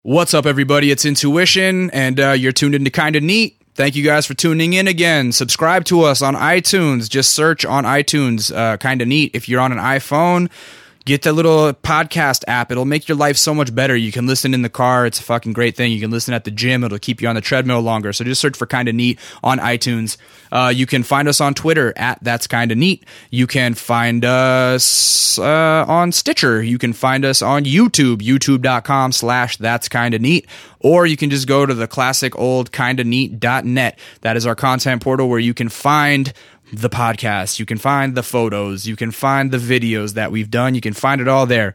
What's up, everybody? It's Intuition, and you're tuned into Kinda Neat. Thank you guys for tuning in again. Subscribe to us on iTunes. Just search on iTunes, Kinda Neat. If you're on an iPhone, get the little podcast app. It'll make your life so much better. You can listen in the car. It's a fucking great thing. You can listen at the gym. It'll keep you on the treadmill longer. So just search for Kinda Neat on iTunes. You can find us on Twitter at That's Kinda Neat. You can find us on Stitcher. You can find us on YouTube, youtube.com/That's Kinda Neat. Or you can just go to the classic old kindaneat.net. That is our content portal where you can find the podcast, you can find the photos, you can find the videos that we've done, you can find it all there.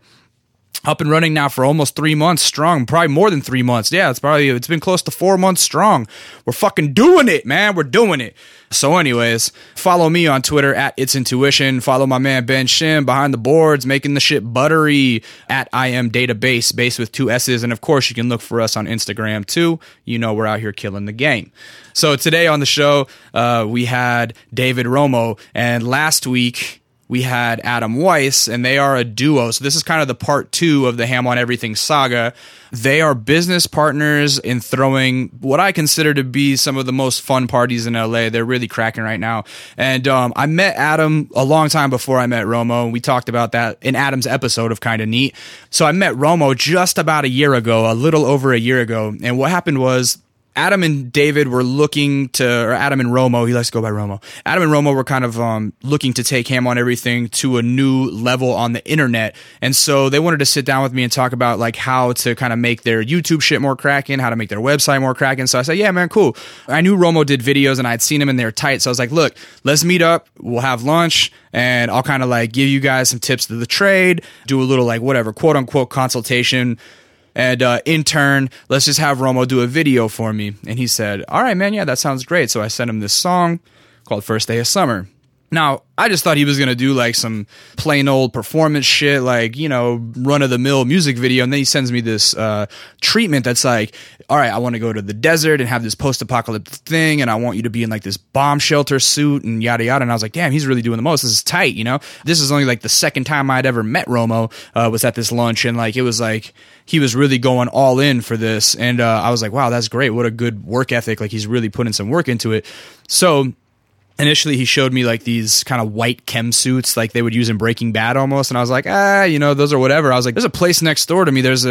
Up and running now for almost 3 months strong, probably more than 3 months. Yeah, it's been close to 4 months strong. We're fucking doing it, man. We're doing it. So anyways, follow me on Twitter at It's Intuition. Follow my man Ben Shim behind the boards, making the shit buttery at I Am Database, base with 2 S's. And of course, you can look for us on Instagram too. You know we're out here killing the game. So today on the show, we had David Romo, and last week we had Adam Weiss, and they are a duo. So this is kind of the part 2 of the Ham on Everything saga. They are business partners in throwing what I consider to be some of the most fun parties in LA. They're really cracking right now. And I met Adam a long time before I met Romo, and we talked about that in Adam's episode of Kinda Neat. So I met Romo just about a year ago, a little over a year ago. And what happened was, Adam and David were looking to, or Adam and Romo, he likes to go by Romo. Adam and Romo were kind of looking to take Ham on Everything to a new level on the internet. And so they wanted to sit down with me and talk about like how to kind of make their YouTube shit more cracking, how to make their website more cracking. So I said, yeah, man, cool. I knew Romo did videos and I'd seen him and they were tight. So I was like, look, let's meet up. We'll have lunch and I'll kind of like give you guys some tips to the trade, do a little like whatever, quote unquote consultation. And in turn, let's just have Romo do a video for me. And he said, all right, man, yeah, that sounds great. So I sent him this song called First Day of Summer. Now, I just thought he was going to do like some plain old performance shit, like, you know, run-of-the-mill music video. And then he sends me this treatment that's like, all right, I want to go to the desert and have this post-apocalyptic thing, and I want you to be in like this bomb shelter suit and yada yada. And I was like, damn, he's really doing the most. This is tight, you know? This is only like the second time I'd ever met Romo, was at this lunch, and like it was like he was really going all in for this. And I was like, wow, that's great. What a good work ethic. Like he's really putting some work into it. So initially, he showed me like these kind of white chem suits like they would use in Breaking Bad almost. And I was like, you know, those are whatever. I was like, there's a place next door to me. There's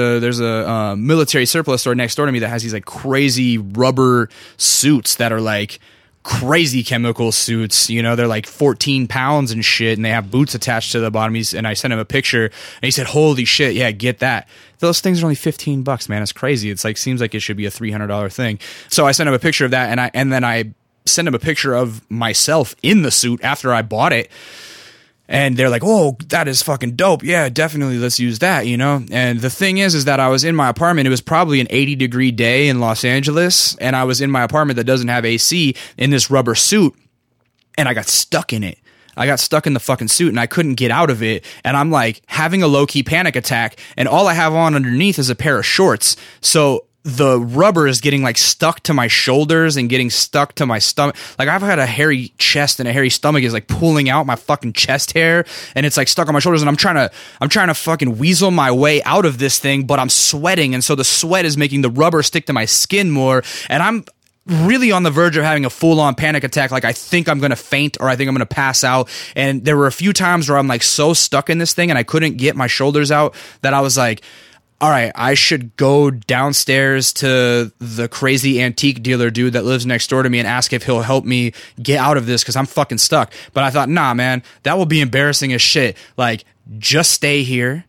a military surplus store next door to me that has these like crazy rubber suits that are like crazy chemical suits. You know, they're like 14 pounds and shit. And they have boots attached to the bottom. And I sent him a picture and he said, holy shit, yeah, get that. Those things are only $15, man. It's crazy. It's like, seems like it should be a $300 thing. So I sent him a picture of that. And then I send him a picture of myself in the suit after I bought it. And they're like, oh, that is fucking dope. Yeah, definitely. Let's use that, you know? And the thing is that I was in my apartment. It was probably an 80-degree day in Los Angeles. And I was in my apartment that doesn't have AC in this rubber suit. And I got stuck in it. I got stuck in the fucking suit and I couldn't get out of it. And I'm like having a low-key panic attack. And all I have on underneath is a pair of shorts. So the rubber is getting like stuck to my shoulders and getting stuck to my stomach. Like I've had a hairy chest and a hairy stomach is like pulling out my fucking chest hair and it's like stuck on my shoulders and I'm trying to fucking weasel my way out of this thing, but I'm sweating. And so the sweat is making the rubber stick to my skin more. And I'm really on the verge of having a full-on panic attack. Like I think I'm going to faint or I think I'm going to pass out. And there were a few times where I'm like so stuck in this thing and I couldn't get my shoulders out that I was like, all right, I should go downstairs to the crazy antique dealer dude that lives next door to me and ask if he'll help me get out of this because I'm fucking stuck. But I thought, nah, man, that will be embarrassing as shit. Like, just stay here,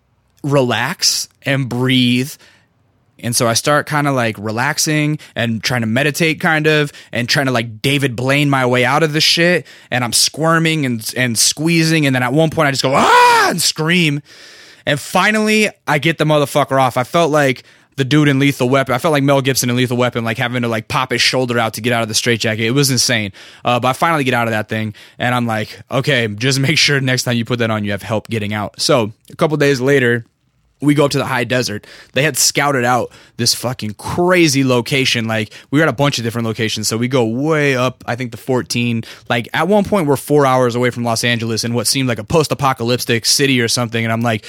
relax, and breathe. And so I start kind of like relaxing and trying to meditate kind of and trying to like David Blaine my way out of this shit. And I'm squirming and squeezing. And then at one point I just go, and scream. And finally, I get the motherfucker off. I felt like the dude in Lethal Weapon. I felt like Mel Gibson in Lethal Weapon, like having to like pop his shoulder out to get out of the straitjacket. It was insane. But I finally get out of that thing. And I'm like, okay, just make sure next time you put that on, you have help getting out. So a couple days later, we go up to the high desert. They had scouted out this fucking crazy location. Like, we were at a bunch of different locations. So we go way up, I think, to 14. Like, at one point, we're 4 hours away from Los Angeles in what seemed like a post-apocalyptic city or something. And I'm like,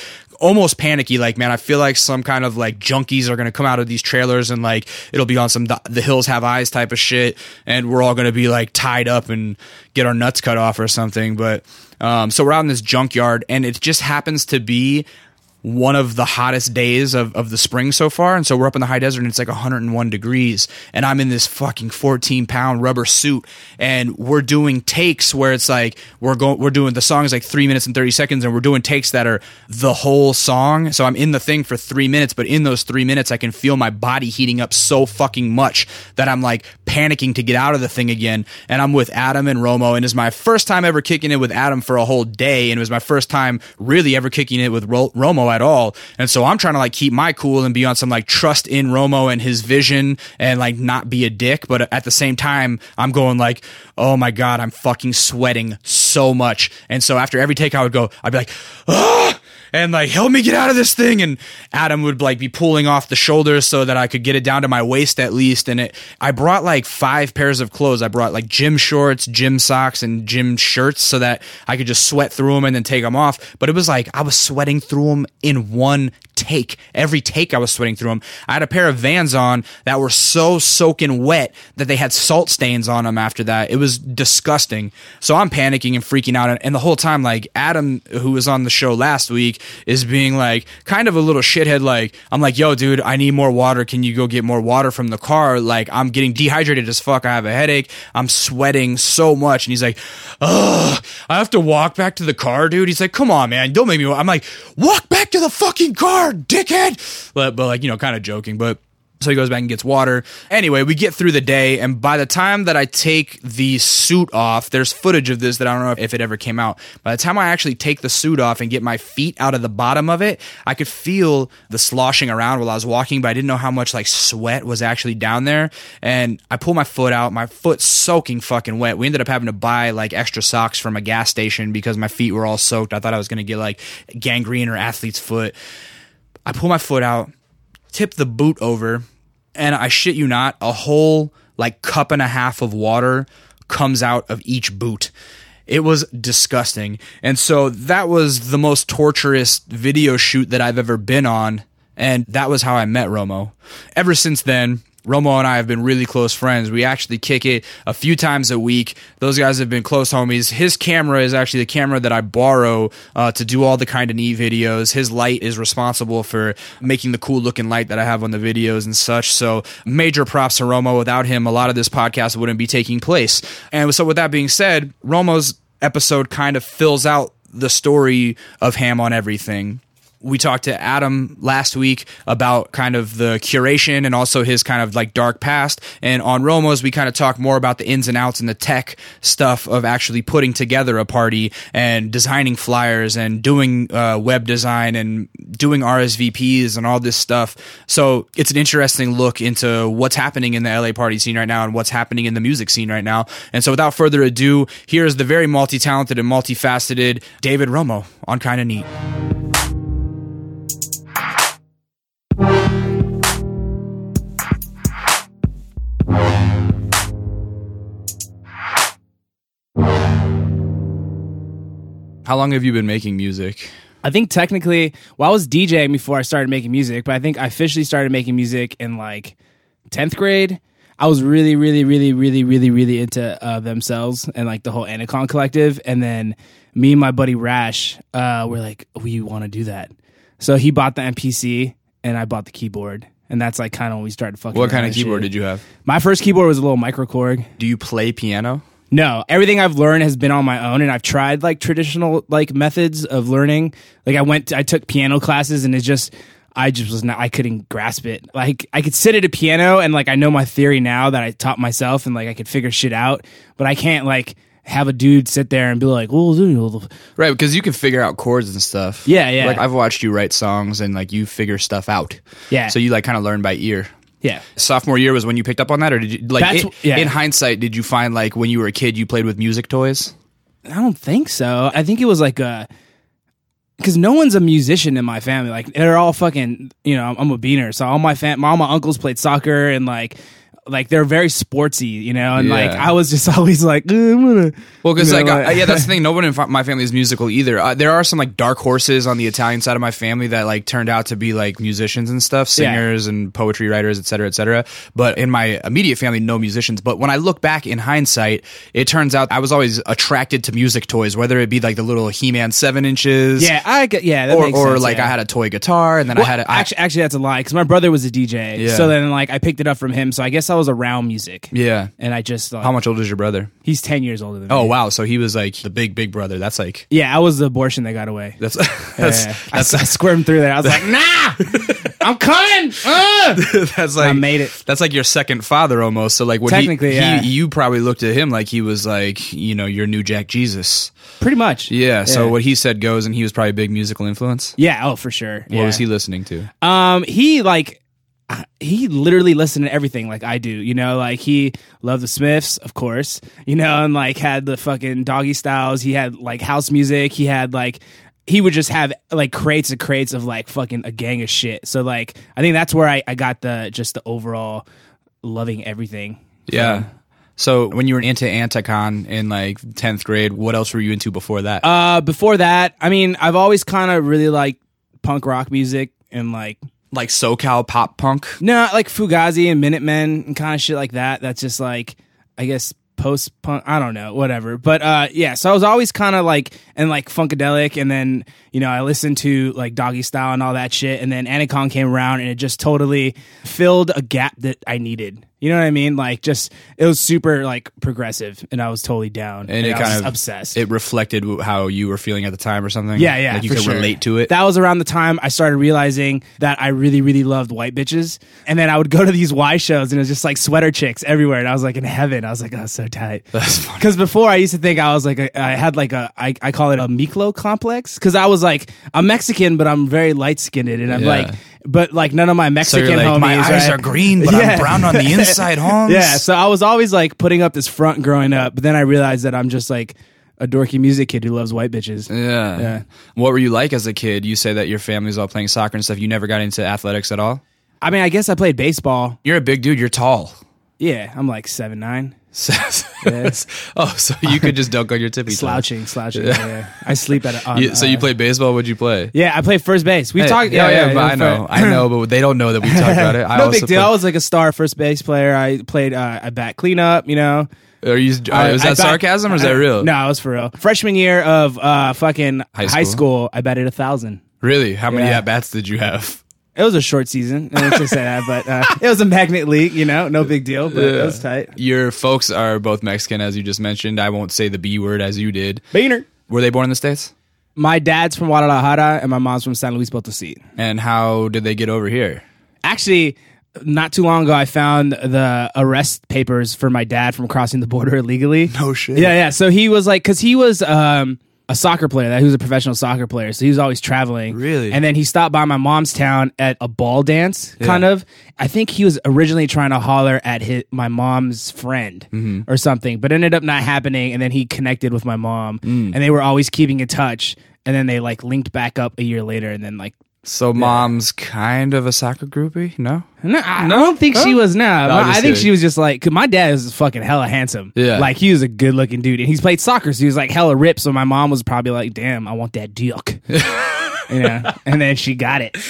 almost panicky. Like, man, I feel like some kind of like junkies are going to come out of these trailers and like it'll be on some The Hills Have Eyes type of shit, and we're all going to be like tied up and get our nuts cut off or something. But so we're out in this junkyard, and it just happens to be one of the hottest days of the spring so far. And so we're up in the high desert, and it's like 101 degrees, and I'm in this fucking 14-pound rubber suit, and we're doing takes where it's like we're doing, the song is like 3 minutes and 30 seconds, and we're doing takes that are the whole song. So I'm in the thing for 3 minutes, but in those 3 minutes I can feel my body heating up so fucking much that I'm like panicking to get out of the thing again. And I'm with Adam and Romo, and it's my first time ever kicking it with Adam for a whole day, and it was my first time really ever kicking it with Romo at all. And so I'm trying to like keep my cool and be on some like trust in Romo and his vision and like not be a dick, but at the same time I'm going like, oh my god, I'm fucking sweating so much. And so after every take I'd be like, ah, and like, help me get out of this thing. And Adam would like be pulling off the shoulders so that I could get it down to my waist at least. And I brought like 5 pairs of clothes. I brought like gym shorts, gym socks, and gym shirts so that I could just sweat through them and then take them off. But it was like I was sweating through them in one take. Every take I was sweating through them. I had a pair of Vans on that were so soaking wet that they had salt stains on them after that. It was disgusting. So I'm panicking and freaking out. And the whole time, like, Adam, who was on the show last week, is being like kind of a little shithead. Like, I'm like, yo, dude, I need more water. Can you go get more water from the car? Like, I'm getting dehydrated as fuck. I have a headache. I'm sweating so much. And he's like, ugh, I have to walk back to the car, dude. He's like, come on, man. Don't make me. I'm like, walk back to the fucking car, dickhead. But like, you know, kind of joking. But so he goes back and gets water. Anyway, we get through the day, and by the time that I take the suit off, there's footage of this that I don't know if it ever came out. By the time I actually take the suit off and get my feet out of the bottom of it, I could feel the sloshing around while I was walking, but I didn't know how much like sweat was actually down there. And I pull my foot out, my foot's soaking fucking wet. We ended up having to buy like extra socks from a gas station because my feet were all soaked. I thought I was going to get like gangrene or athlete's foot. I pull my foot out, tip the boot over, and I shit you not, a whole like cup and a half of water comes out of each boot. It was disgusting. And so that was the most torturous video shoot that I've ever been on. And that was how I met Romo. Ever since then, Romo and I have been really close friends. We actually kick it a few times a week. Those guys have been close homies. His camera is actually the camera that I borrow to do all the Kinda Neat videos. His light is responsible for making the cool looking light that I have on the videos and such. So major props to Romo. Without him, a lot of this podcast wouldn't be taking place. And so with that being said, Romo's episode kind of fills out the story of Ham on Everything. We talked to Adam last week about kind of the curation and also his kind of like dark past. And on Romo's, we kind of talk more about the ins and outs and the tech stuff of actually putting together a party and designing flyers and doing web design and doing RSVPs and all this stuff. So it's an interesting look into what's happening in the LA party scene right now and what's happening in the music scene right now. And so without further ado, here's the very multi-talented and multifaceted David Romo on Kinda Neat. How long have you been making music? I think technically, well, I was DJing before I started making music, but I think I officially started making music in like 10th grade. I was really into Themselves and like the whole Anacon Collective. And then me and my buddy Rash were like, we want to do that. So he bought the MPC and I bought the keyboard. And that's like kind of when we started fucking. What kind of keyboard did you have? My first keyboard was a little Microkorg. Do you play piano? No, everything I've learned has been on my own, and I've tried like traditional like methods of learning. Like I took piano classes, and I couldn't grasp it. Like I could sit at a piano, and like I know my theory now that I taught myself, and like I could figure shit out. But I can't like have a dude sit there and be like, "Oh, right," because you can figure out chords and stuff. Yeah. Like I've watched you write songs, and like you figure stuff out. Yeah. So you like kind of learn by ear. Yeah. Sophomore year was when you picked up on that, or did you like in hindsight, did you find like when you were a kid you played with music toys? I don't think so. I think it was like because no one's a musician in my family. Like they're all fucking, you know, I'm a beaner. So all my uncles played soccer and like like they're very sportsy, you know, and Yeah. like I was just always like, I'm gonna. Well, because you know, yeah, that's the thing. No one in my family is musical either. There are some like dark horses on the Italian side of my family that like turned out to be like musicians and stuff, singers and poetry writers, et cetera, et cetera. But in my immediate family, no musicians. But when I look back in hindsight, it turns out I was always attracted to music toys, whether it be like the little He-Man 7-inches, Yeah, I get. Yeah, that makes or sense, like yeah. I had a toy guitar, and then I had actually that's a lie because my brother was a DJ. Yeah. So then like I picked it up from him. So I guess I was around music. yeah. And I just thought, How much older is your brother? he's 10 years older than Oh me. wow, so he was like the big brother. That's like Yeah, I was the abortion that got away. that's Yeah. I squirmed through there. I was like, nah, I'm coming. that's like I made it. That's like your second father almost. So like when Technically, yeah. you probably looked at him like he was like, you know, your new Jack Jesus. Pretty much. Yeah. So what he said goes, and he was probably a big musical influence. Yeah. Oh, for sure. What was he listening to? He literally listened to everything like I do, you know, like he loved the Smiths, of course, you know, and like had the fucking Doggy Styles. He had like house music. He had like, he would just have like crates and crates of like fucking a gang of shit. So like, I think that's where I got the overall loving everything. Yeah. So when you were into Anticon in like 10th grade, what else were you into before that? Before that, I mean, I've always kind of really liked punk rock music and like SoCal pop punk? no, like Fugazi and Minutemen and kind of shit like that. That's just like, I guess post punk. I don't know, whatever. But yeah, so I was always kind of like and like Funkadelic, and then you know I listened to like Doggy Style and all that shit, and then Anacon came around and it just totally filled a gap that I needed. You know what I mean? Like, just it was super like progressive, and I was totally down. And it I kind was of obsessed. It reflected how you were feeling at the time or something. Yeah, yeah, Like you for could sure. relate to it. That was around the time I started realizing that I really, really loved white bitches. And then I would go to these Y shows, and it was just like sweater chicks everywhere. And I was like in heaven. I was like, oh, so tight. That's funny. Because before I used to think I was like, I had like I call it a Miklo complex. Because I was like, I'm Mexican, but I'm very light skinned. And I'm Yeah. like, but like none of my So Mexican you're like, homies. my eyes right? are green, but Yeah. I'm brown on the inside, Holmes. Yeah, so I was always like putting up this front growing up, but then I realized that I'm just like a dorky music kid who loves white bitches. Yeah. Yeah. What were you like as a kid? You say that your family's all playing soccer and stuff. You never got into athletics at all? I mean, I guess I played baseball. You're a big dude. You're tall. Yeah, I'm like 7'9". Oh, so you could just dunk on your tippy toes. Slouching. Yeah. I sleep at a. So you played baseball? What'd you play? Yeah, I played first base. We've talked. Yeah, but I know, but they don't know that we talked about it. I No also big deal. played- I was like a star first base player. I played. I bat cleanup. You know. Are you? Is that sarcasm or is that real? No, it was for real. Freshman year of fucking high school, I batted 1,000. Really? How many Yeah. at bats did you have? It was a short season. I didn't say that, but it was a magnet league. You know, no big deal. But it was tight. Your folks are both Mexican, as you just mentioned. I won't say the B word as you did. Beaner. Were they born in the States? My dad's from Guadalajara and my mom's from San Luis Potosí. And how did they get over here? Actually, not too long ago, I found the arrest papers for my dad from crossing the border illegally. No shit. Yeah. So he was like, because he was a soccer player. He was a professional soccer player, so he was always traveling. Really? And then he stopped by my mom's town at a ball dance, kind of. I think he was originally trying to holler at my mom's friend or something, but ended up not happening. And then he connected with my mom, and they were always keeping in touch. And then they like linked back up a year later, and then like. So mom's kind of a soccer groupie? No? No, I don't think she was. No, I'm just I think kidding. she was just like. Cause my dad is fucking hella handsome. Yeah. like he was a good looking dude, and he's played soccer, so he was like hella ripped. So my mom was probably like, "Damn, I want that dick," you know. And then she got it.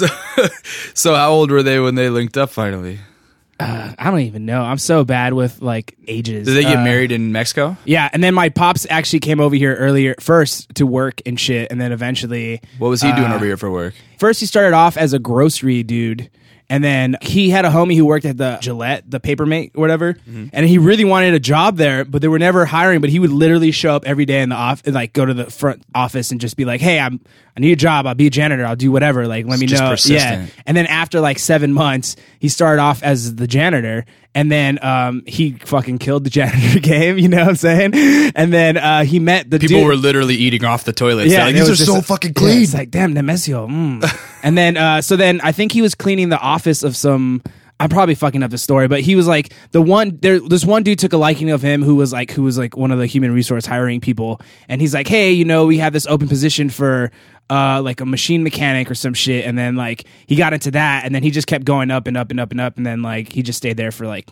So how old were they when they linked up finally? I don't even know. I'm so bad with like ages. Did they get married in Mexico? Yeah, and then my pops actually came over here earlier first to work and shit, and then eventually, What was he doing over here for work? first he started off as a grocery dude. And then he had a homie who worked at the Gillette, the Papermate or whatever. And he really wanted a job there, but they were never hiring. But he would literally show up every day in the office, like go to the front office and just be like, "Hey, I need a job. I'll be a janitor. I'll do whatever. Like, let me Just know." persistent. Yeah. And then after like 7 months, he started off as the janitor. And then he fucking killed the janitor game. You know what I'm saying? And then he met the People dude. were literally eating off the toilets. Yeah, They're like, it these are was just so a- fucking Yeah, clean. it's like, damn, Nemesio. And then, so then I think he was cleaning the office of some. I'm probably fucking up the story, but he was like the one. This one dude took a liking of him who was like one of the human resource hiring people, and he's like, hey, you know, we have this open position for like a machine mechanic or some shit, and then like he got into that, and then he just kept going up and up and up and up, and then like he just stayed there for like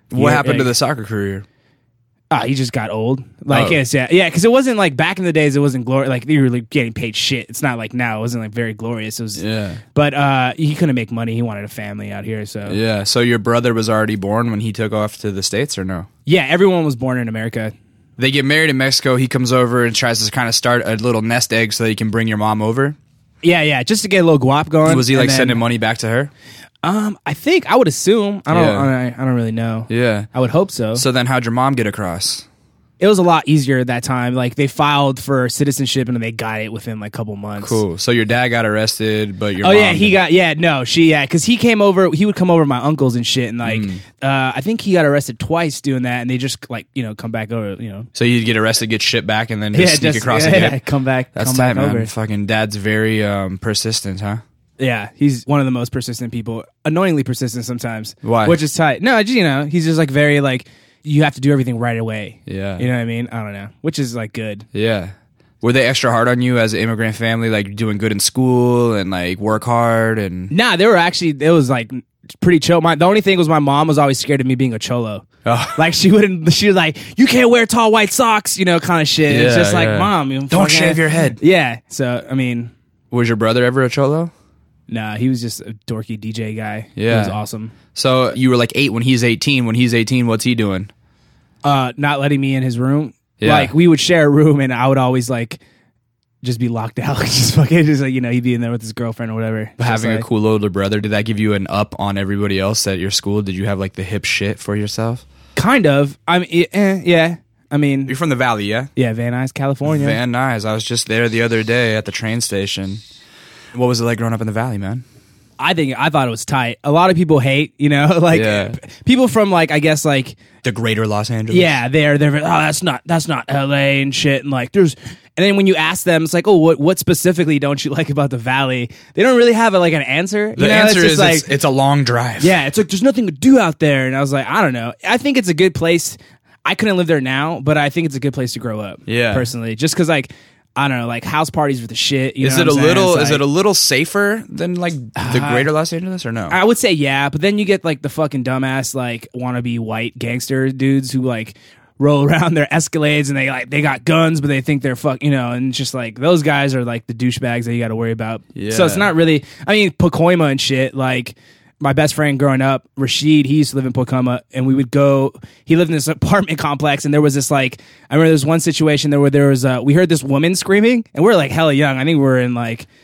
What happened to the soccer career? He just got old. Like, yeah, because it wasn't like back in the days. It wasn't glorious. Like you were like, getting paid shit. It's not like now. It wasn't like very glorious. It was, but he couldn't make money. He wanted a family out here. So yeah. So your brother was already born when he took off to the States, or no? Yeah, everyone was born in America. They get married in Mexico. He comes over and tries to kind of start a little nest egg so that he can bring your mom over. Yeah, just to get a little guap going. Was he like sending money back to her? I think I would assume. I don't really know. Yeah, I would hope so. So then, how'd your mom get across? It was a lot easier at that time. Like they filed for citizenship and then they got it within like a couple months. Cool. So your dad got arrested, but your mom didn't. because he came over. He would come over to my uncles and shit, and like I think he got arrested twice doing that, and they just like come back over. So you'd get arrested, get shipped back, and then just sneak across again. Yeah, come back. That's tight, man. Over. Fucking dad's very persistent, huh? Yeah, he's one of the most persistent people. Annoyingly persistent sometimes. Why? Which is tight. No, just, he's just like very like. You have to do everything right away. Yeah. You know what I mean? I don't know. Which is like good. Yeah. Were they extra hard on you as an immigrant family, like doing good in school and like work hard and Nah, they were actually it was like pretty chill. The only thing was my mom was always scared of me being a cholo. Oh. Like she was like, you can't wear tall white socks, kind of shit. Yeah, it's just like, Mom, don't shave your head. Yeah. So I mean, was your brother ever a cholo? Nah, he was just a dorky DJ guy. Yeah. It was awesome. So you were like 8 when he's 18. When he's 18, what's he doing? Not letting me in his room. Yeah. Like we would share a room, and I would always like just be locked out. Just fucking, just like he'd be in there with his girlfriend or whatever. Having a cool older brother, did that give you an up on everybody else at your school? Did you have like the hip shit for yourself? Kind of. I mean, yeah. I mean, you're from the Valley, yeah? Yeah, Van Nuys, California. Van Nuys. I was just there the other day at the train station. What was it like growing up in the Valley, man? I thought it was tight. A lot of people hate, people from like, I guess like the greater Los Angeles. Yeah, they're that's not LA and shit. And like and then when you ask them, it's like, oh, what specifically don't you like about the Valley? They don't really have an answer. The answer is like, it's a long drive. Yeah, it's like there's nothing to do out there. And I was like, I don't know. I think it's a good place. I couldn't live there now, but I think it's a good place to grow up. Yeah, personally, just because like. I don't know, like house parties with the shit. Is it a little safer than like the greater Los Angeles or no? I would say yeah, but then you get like the fucking dumbass like wannabe white gangster dudes who like roll around their Escalades and they got guns, but they think they're and it's just like those guys are like the douchebags that you got to worry about. Yeah. So it's not really. I mean, Pacoima and shit like. My best friend growing up, Rashid, he used to live in Pacoima, and we would go. He lived in this apartment complex, and there was this I remember there was one situation there where there was we heard this woman screaming, and we were like hella young. I think we were in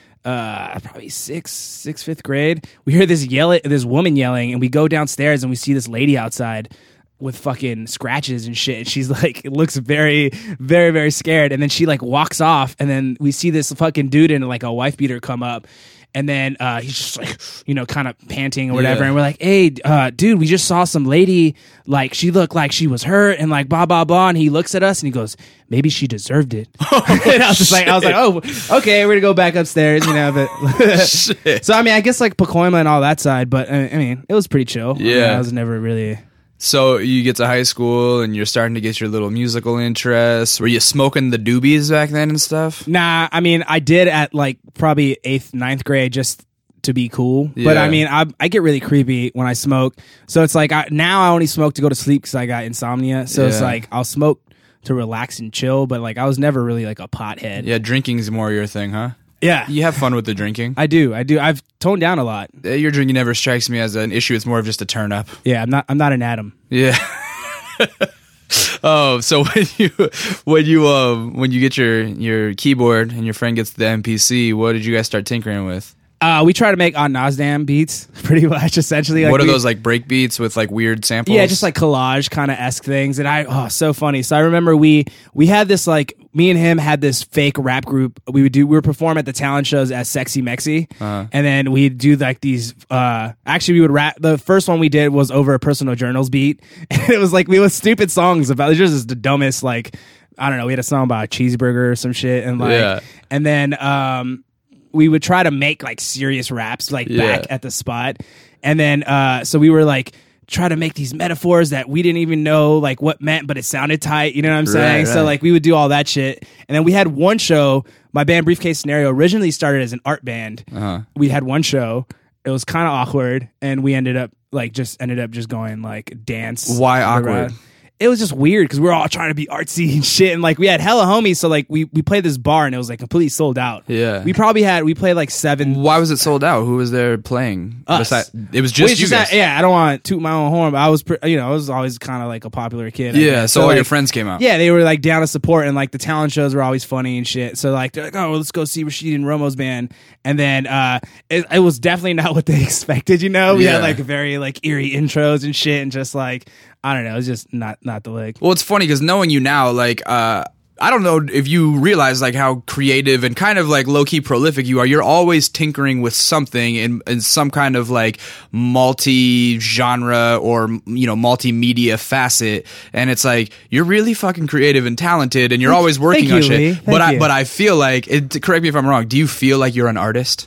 probably fifth grade. We heard this woman yelling, and we go downstairs and we see this lady outside with fucking scratches and shit. And she's like, it looks very, very, very scared. And then she like walks off, and then we see this fucking dude in like a wife beater come up. And then he's just like, kind of panting or whatever. Yeah. And we're like, hey, dude, we just saw some lady, like, she looked like she was hurt and like, blah, blah, blah. And he looks at us and he goes, maybe she deserved it. And I was like, oh, okay, we're going to go back upstairs, but. So, I mean, I guess like Pacoima and all that side, but I mean, it was pretty chill. Yeah. I was never really. So you get to high school and you're starting to get your little musical interests. Were you smoking the doobies back then and stuff? Nah, I mean, I did at like probably 8th, 9th grade just to be cool. Yeah. But I mean, I get really creepy when I smoke. So it's like now I only smoke to go to sleep because I got insomnia. So it's like I'll smoke to relax and chill. But like I was never really like a pothead. Yeah, drinking's more your thing, huh? Yeah. You have fun with the drinking. I do. I've toned down a lot. Your drinking never strikes me as an issue. It's more of just a turn up. Yeah, I'm not an Adam. Yeah. Oh, so when you get your keyboard and your friend gets the MPC, what did you guys start tinkering with? We try to make on Nasdam beats, pretty much, essentially. Like what are those, like, break beats with, like, weird samples? Yeah, just, like, collage kind of esque things. And so funny. So I remember we had this, like, me and him had this fake rap group. We would perform at the talent shows as Sexy Mexi. And then we'd do, like, these, actually, we would rap. The first one we did was over a Personal Journals beat. And it was, like, we had stupid songs about, it was just the dumbest, like, I don't know, we had a song about a cheeseburger or some shit. And, like, and then, we would try to make like serious raps like back at the spot. And then so we were like try to make these metaphors that we didn't even know like what meant, but it sounded tight, you know what I'm saying? Right. So like we would do all that shit. And then we had one show, my band Briefcase Scenario originally started as an art band. We had one show. It was kind of awkward, and we ended up like just ended up just going like dance. Why the awkward? rap. It was just weird because we were all trying to be artsy and shit, and like we had hella homies, so like we played this bar and it was like completely sold out. Yeah. we played like 7. Why was it sold out? Who was there playing? Us. It was just you guys. I don't want to toot my own horn, but I was I was always kind of like a popular kid. I Yeah, guess. so all like, your friends came out. Yeah, they were like down to support, and like the talent shows were always funny and shit. So like they're like, oh, let's go see Rashid and Romo's band, and then it was definitely not what they expected. We Yeah. had like very like eerie intros and shit, and just like I don't know, it was just not the lick. Well, it's funny because knowing you now, like, I don't know if you realize like how creative and kind of like low key prolific you are. You're always tinkering with something in some kind of like multi genre or multimedia facet, and it's like you're really fucking creative and talented, and you're always working on you, Lee. shit. But Thank you. I feel like correct me if I'm wrong. Do you feel like you're an artist?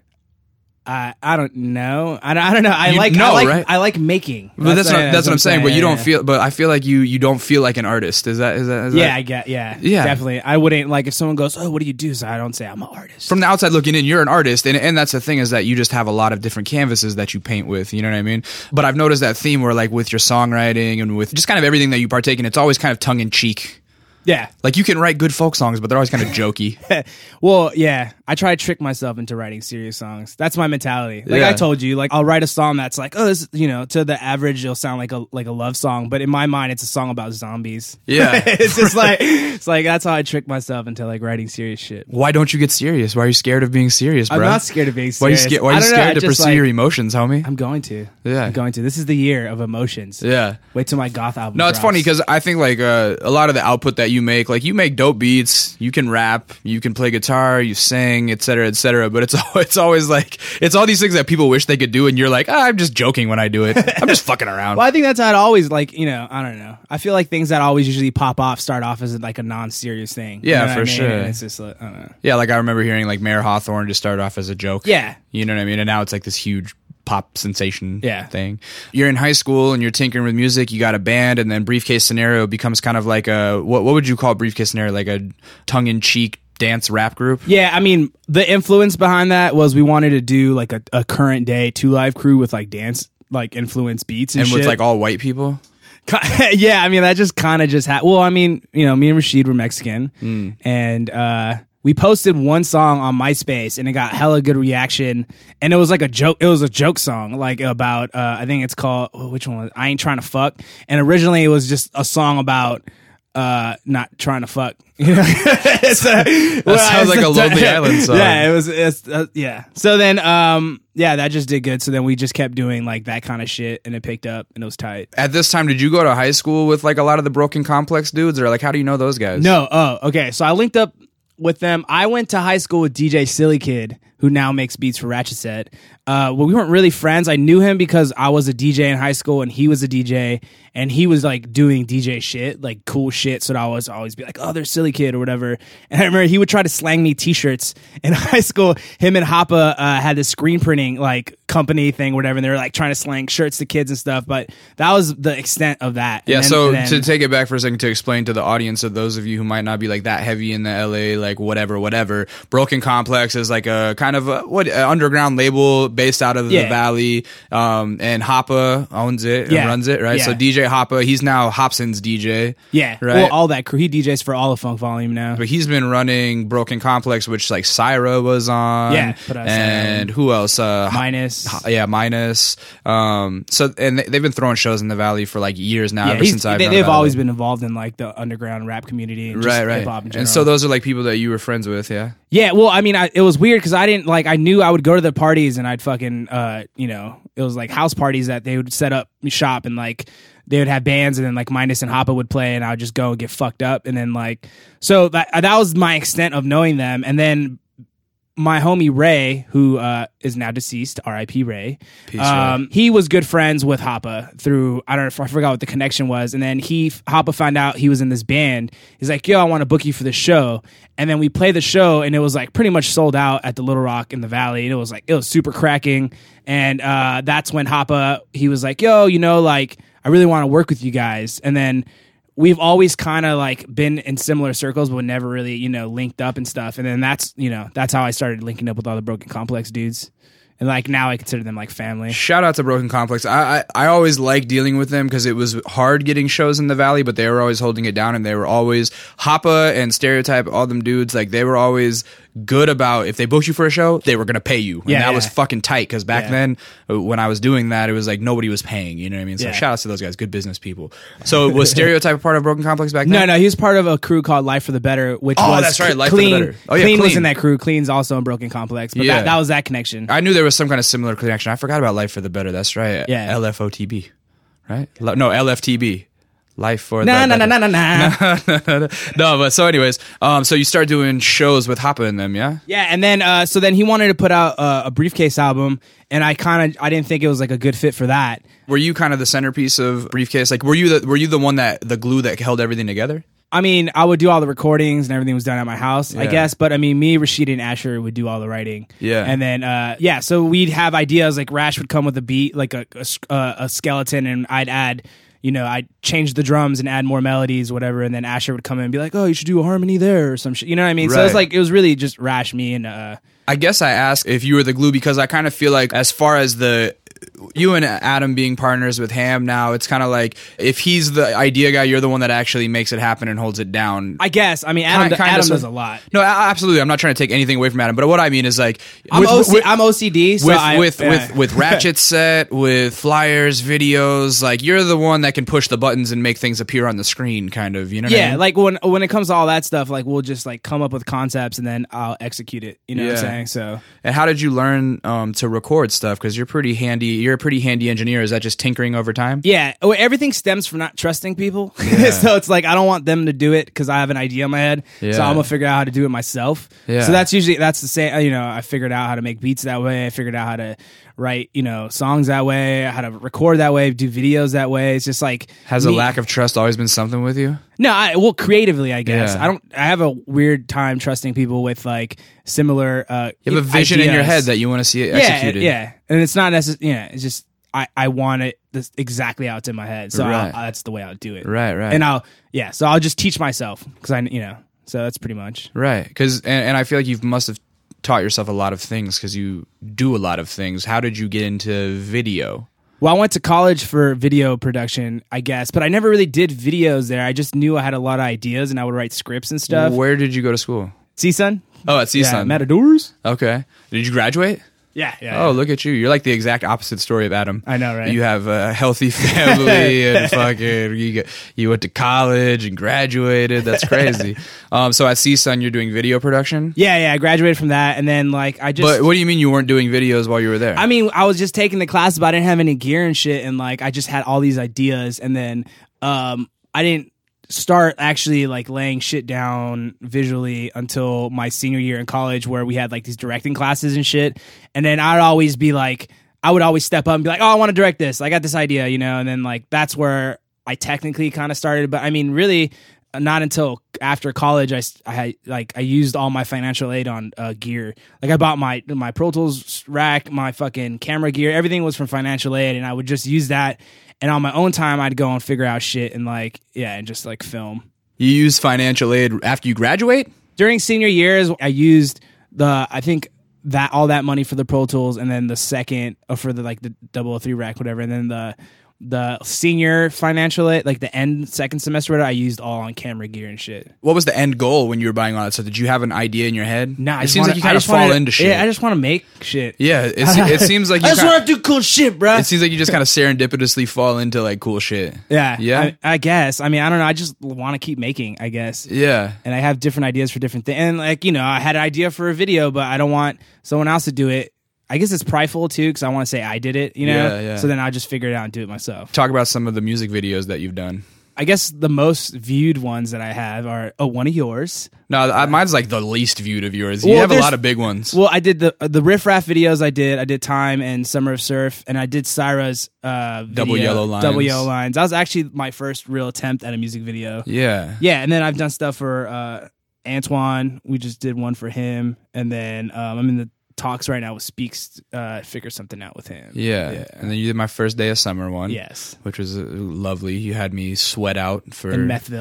I don't know. I don't know. Right? I like making. But that's what I'm saying. But you don't yeah. feel. But I feel like you don't feel like an artist. Is that? Yeah, I get. Yeah, definitely. I wouldn't like if someone goes, "Oh, what do you do?" So I don't say I'm an artist. From the outside looking in, you're an artist, and that's the thing is that you just have a lot of different canvases that you paint with. You know what I mean? But I've noticed that theme where like with your songwriting and with just kind of everything that you partake in, it's always kind of tongue in cheek. Yeah. Like you can write good folk songs, but they're always kind of jokey. Well, yeah. I try to trick myself into writing serious songs. That's my mentality. Like Yeah. I told you, like I'll write a song that's like, oh, this, to the average, it'll sound like a love song, but in my mind, it's a song about zombies. Yeah. It's just like that's how I trick myself into like writing serious shit. Why don't you get serious? Why are you scared of being serious, bro? I'm not scared of being Why are you serious. Why are you I don't know, scared I to just, pursue your emotions, homie? I'm going to. Yeah. I'm going to. This is the year of emotions. Yeah. Wait till my goth album. No, it's drops. funny because I think like a lot of the output that you make dope beats, you can rap, you can play guitar, you sing, etc., but it's always like it's all these things that people wish they could do, and you're like, I'm just joking when I do it. I'm just fucking around. Well, I think that's how it always I don't know. I feel like things that always usually pop off start off as like a non-serious thing. Yeah, You know what for I mean? sure. And it's just like, I don't know. Yeah, like I remember hearing like Mayor Hawthorne just started off as a joke. Yeah. You know what I mean? And now it's like this huge pop sensation Yeah. thing. You're in high school and you're tinkering with music, you got a band, and then Briefcase Scenario becomes kind of like a what would you call Briefcase Scenario? Like a tongue-in-cheek dance rap group? Yeah, I mean, the influence behind that was we wanted to do like a current day 2 Live Crew with like dance like influence beats and shit. with like all white people? Yeah, I mean that just kind of just happened. Well, I mean, me and Rashid were Mexican, and we posted one song on MySpace, and it got hella good reaction. And it was like a joke. It was a joke song, like about I think it's called which one was it? I Ain't Trying to Fuck. And originally it was just a song about not trying to fuck. That sounds like a Lonely Island song. Yeah, it was. Yeah. So then, that just did good. So then we just kept doing like that kind of shit, and it picked up, and it was tight. At this time, did you go to high school with like a lot of the Broken Complex dudes, or like how do you know those guys? No. Oh, okay. So I linked up with them. I went to high school with DJ Silly Kid, who now makes beats for Ratchet Set. Well, we weren't really friends. I knew him because I was a DJ in high school and he was a DJ, and he was like doing DJ shit, like cool shit. So I was always be like, oh, there's Silly Kid or whatever. And I remember he would try to slang me t-shirts in high school. Him and Hoppa had this screen printing like company thing, whatever. And they were like trying to slang shirts to kids and stuff. But that was the extent of that. Yeah, and then, to take it back for a second to explain to the audience of those of you who might not be like that heavy in the LA, like whatever, Broken Complex is like a kind of underground label based out of the Valley, and Hoppa owns it and runs it, right? Yeah. So DJ Hoppa, he's now Hobson's DJ. Yeah, right. Well, all that crew. He DJs for all of Funk Volume now. But he's been running Broken Complex, which like Syra was on. Yeah, put us and who else? Minus. Minus. So and they've been throwing shows in the Valley for like years now. Ever since I've known they've about always it. been involved in like the underground rap community and just right. hip hop in general. And so those are like people that you were friends with, yeah. Yeah, well, I mean, it was weird because I didn't like. I knew I would go to the parties and I'd fucking, it was like house parties that they would set up shop and like they would have bands, and then like Minus and Hoppa would play, and I would just go and get fucked up, and then like so that was my extent of knowing them, and then my homie Ray, who is now deceased, R.I.P. Ray. Peace, Ray. He was good friends with Hoppa through, I don't know, I forgot what the connection was. And then Hoppa found out he was in this band. He's like, yo, I want to book you for the show. And then we played the show, and it was like pretty much sold out at the Little Rock in the Valley. And it was super cracking. And that's when Hoppa, he was like, yo, like I really want to work with you guys. And then we've always kind of like been in similar circles, but never really, linked up and stuff. And then that's how I started linking up with all the Broken Complex dudes. and like now I consider them like family. Shout out to Broken Complex. I always liked dealing with them because it was hard getting shows in the Valley, but they were always holding it down, and they were always Hoppa and Stereotype, all them dudes, like they were always good about if they booked you for a show, they were gonna pay you. And that was fucking tight because back then when I was doing that, it was like nobody was paying. You know what I mean? So shout out to those guys, good business people. So was Stereotype a part of Broken Complex back then? No, he was part of a crew called Life for the Better, which was that's right, Life Clean. for the Better. Oh yeah, Clean was in that crew. Clean's also in Broken Complex, but that was that connection. I knew there was some kind of similar connection. I forgot about Life for the Better. That's right. Yeah. LFOTB, right? No, LFTB. Life for No. No, but so anyways, so you start doing shows with Hoppa in them, yeah? Yeah, and then so then he wanted to put out a Briefcase album, and I didn't think it was like a good fit for that. Were you kind of the centerpiece of Briefcase? Like, were you the one the glue that held everything together? I mean, I would do all the recordings and everything was done at my house, I guess. But I mean, me, Rashid, and Asher would do all the writing. Yeah. And then, so we'd have ideas like Rash would come with a beat, like a skeleton, and I'd add, I'd change the drums and add more melodies, whatever. And then Asher would come in and be like, oh, you should do a harmony there or some shit. You know what I mean? So it was really just Rash, me, and I guess I asked if you were the glue because I kind of feel like as far as you and Adam being partners with Ham now, it's kind of like if he's the idea guy, you're the one that actually makes it happen and holds it down. I guess. I mean, Adam does a lot. No, absolutely. I'm not trying to take anything away from Adam, but what I mean is like I'm OCD. So with Ratchet Set, with flyers, videos, like you're the one that can push the buttons and make things appear on the screen, kind of. You know? Yeah, what I mean? Like when it comes to all that stuff, like we'll just like come up with concepts and then I'll execute it. You know what I'm saying? So. And how did you learn to record stuff? Because you're pretty handy. You're a pretty handy engineer. Is that just tinkering over time? Yeah, everything stems from not trusting people. So it's like I don't want them to do it because I have an idea in my head. So I'm gonna figure out how to do it myself. So that's the same. I figured out how to make beats that way. I figured out how to write songs that way, how to record that way, do videos that way. It's just like has a lack of trust always been something with you? No, creatively, I guess. I have a weird time trusting people with like similar you have a vision ideas in your head that you want to see it executed. And it's not necessarily it's just I want it exactly how it's in my head, so that's the way I'll do it. Right. And so I'll just teach myself because so that's pretty much right. Because and I feel like you must have taught yourself a lot of things because you do a lot of things. How did you get into video? Well, I went to college for video production, I guess, but I never really did videos there. I just knew I had a lot of ideas and I would write scripts and stuff. Where did you go to school? CSUN. Oh, at CSUN. Yeah, Matadors. Okay. Did you graduate? Yeah. Oh, look at you. You're like the exact opposite story of Adam. I know, right? You have a healthy family and fucking you went to college and graduated. That's crazy. So at CSUN, you're doing video production? Yeah. I graduated from that, and then like I just. But what do you mean you weren't doing videos while you were there? I mean, I was just taking the class, but I didn't have any gear and shit, and like I just had all these ideas, and then I didn't start actually like laying shit down visually until my senior year in college, where we had like these directing classes and shit. And then I would always step up and be like, oh, I want to direct this. I got this idea, and then like that's where I technically kind of started. But I mean, really not until after college, I used all my financial aid on gear. Like I bought my Pro Tools rack, my fucking camera gear, everything was from financial aid, and I would just use that. And on my own time, I'd go and figure out shit and and just like film. You use financial aid after you graduate? During senior years, I used all that money for the Pro Tools, and then the second for the 003 rack, whatever, and then the senior financial aid, like the end second semester, whatever, I used all on camera gear and shit. What was the end goal when you were buying all that stuff? Did you have an idea in your head? Nah, it seems like you kind of fall into shit. Yeah, I just want to make shit. Yeah, it seems like you I just want to do cool shit, bro. It seems like you just kind of serendipitously fall into like cool shit. Yeah. I guess. I mean, I don't know. I just want to keep making, I guess. Yeah. And I have different ideas for different things. And like, I had an idea for a video, but I don't want someone else to do it. I guess it's prideful too, because I want to say I did it, Yeah. So then I'll just figure it out and do it myself. Talk about some of the music videos that you've done. I guess the most viewed ones that I have are one of yours. No, mine's like the least viewed of yours. You have a lot of big ones. Well, I did the Riff Raff videos. I did Time and Summer of Surf, and I did Syra's Double Yellow Lines. That was actually my first real attempt at a music video. Yeah. And then I've done stuff for Antoine. We just did one for him, and then I'm in the talks right now with Speaks, figure something out with him. Yeah. And then you did my first day of summer one. Yes. Which was lovely. You had me sweat out for in Methville.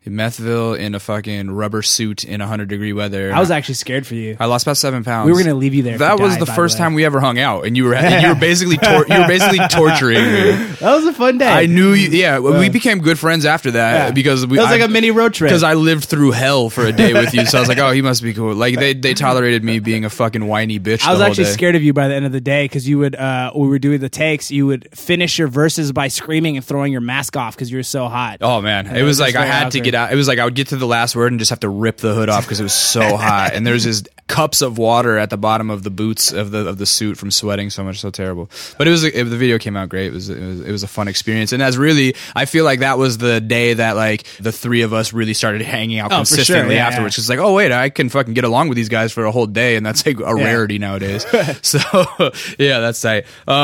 Methville in a fucking rubber suit in 100-degree weather. I was actually scared for you. I lost about 7 pounds. We were gonna leave you there. That was the first time we ever hung out, and you were basically torturing me. That was a fun day. I knew you. Yeah, we became good friends after that because it was like a mini road trip. Because I lived through hell for a day with you, so I was like, oh, he must be cool. Like they tolerated me being a fucking whiny bitch. I was actually day. scared of you by the end of the day because you would, when we were doing the takes, you would finish your verses by screaming and throwing your mask off because you were so hot. Oh man, it was like I had to get out. It was like I would get to the last word and just have to rip the hood off because it was so hot. And there's just cups of water at the bottom of the boots of the suit from sweating so much, so terrible. But the video came out great. It was a fun experience, and that's really, I feel like that was the day that like the three of us really started hanging out consistently afterwards. It's like, oh wait, I can fucking get along with these guys for a whole day, and that's like a rarity nowadays. So yeah, that's tight.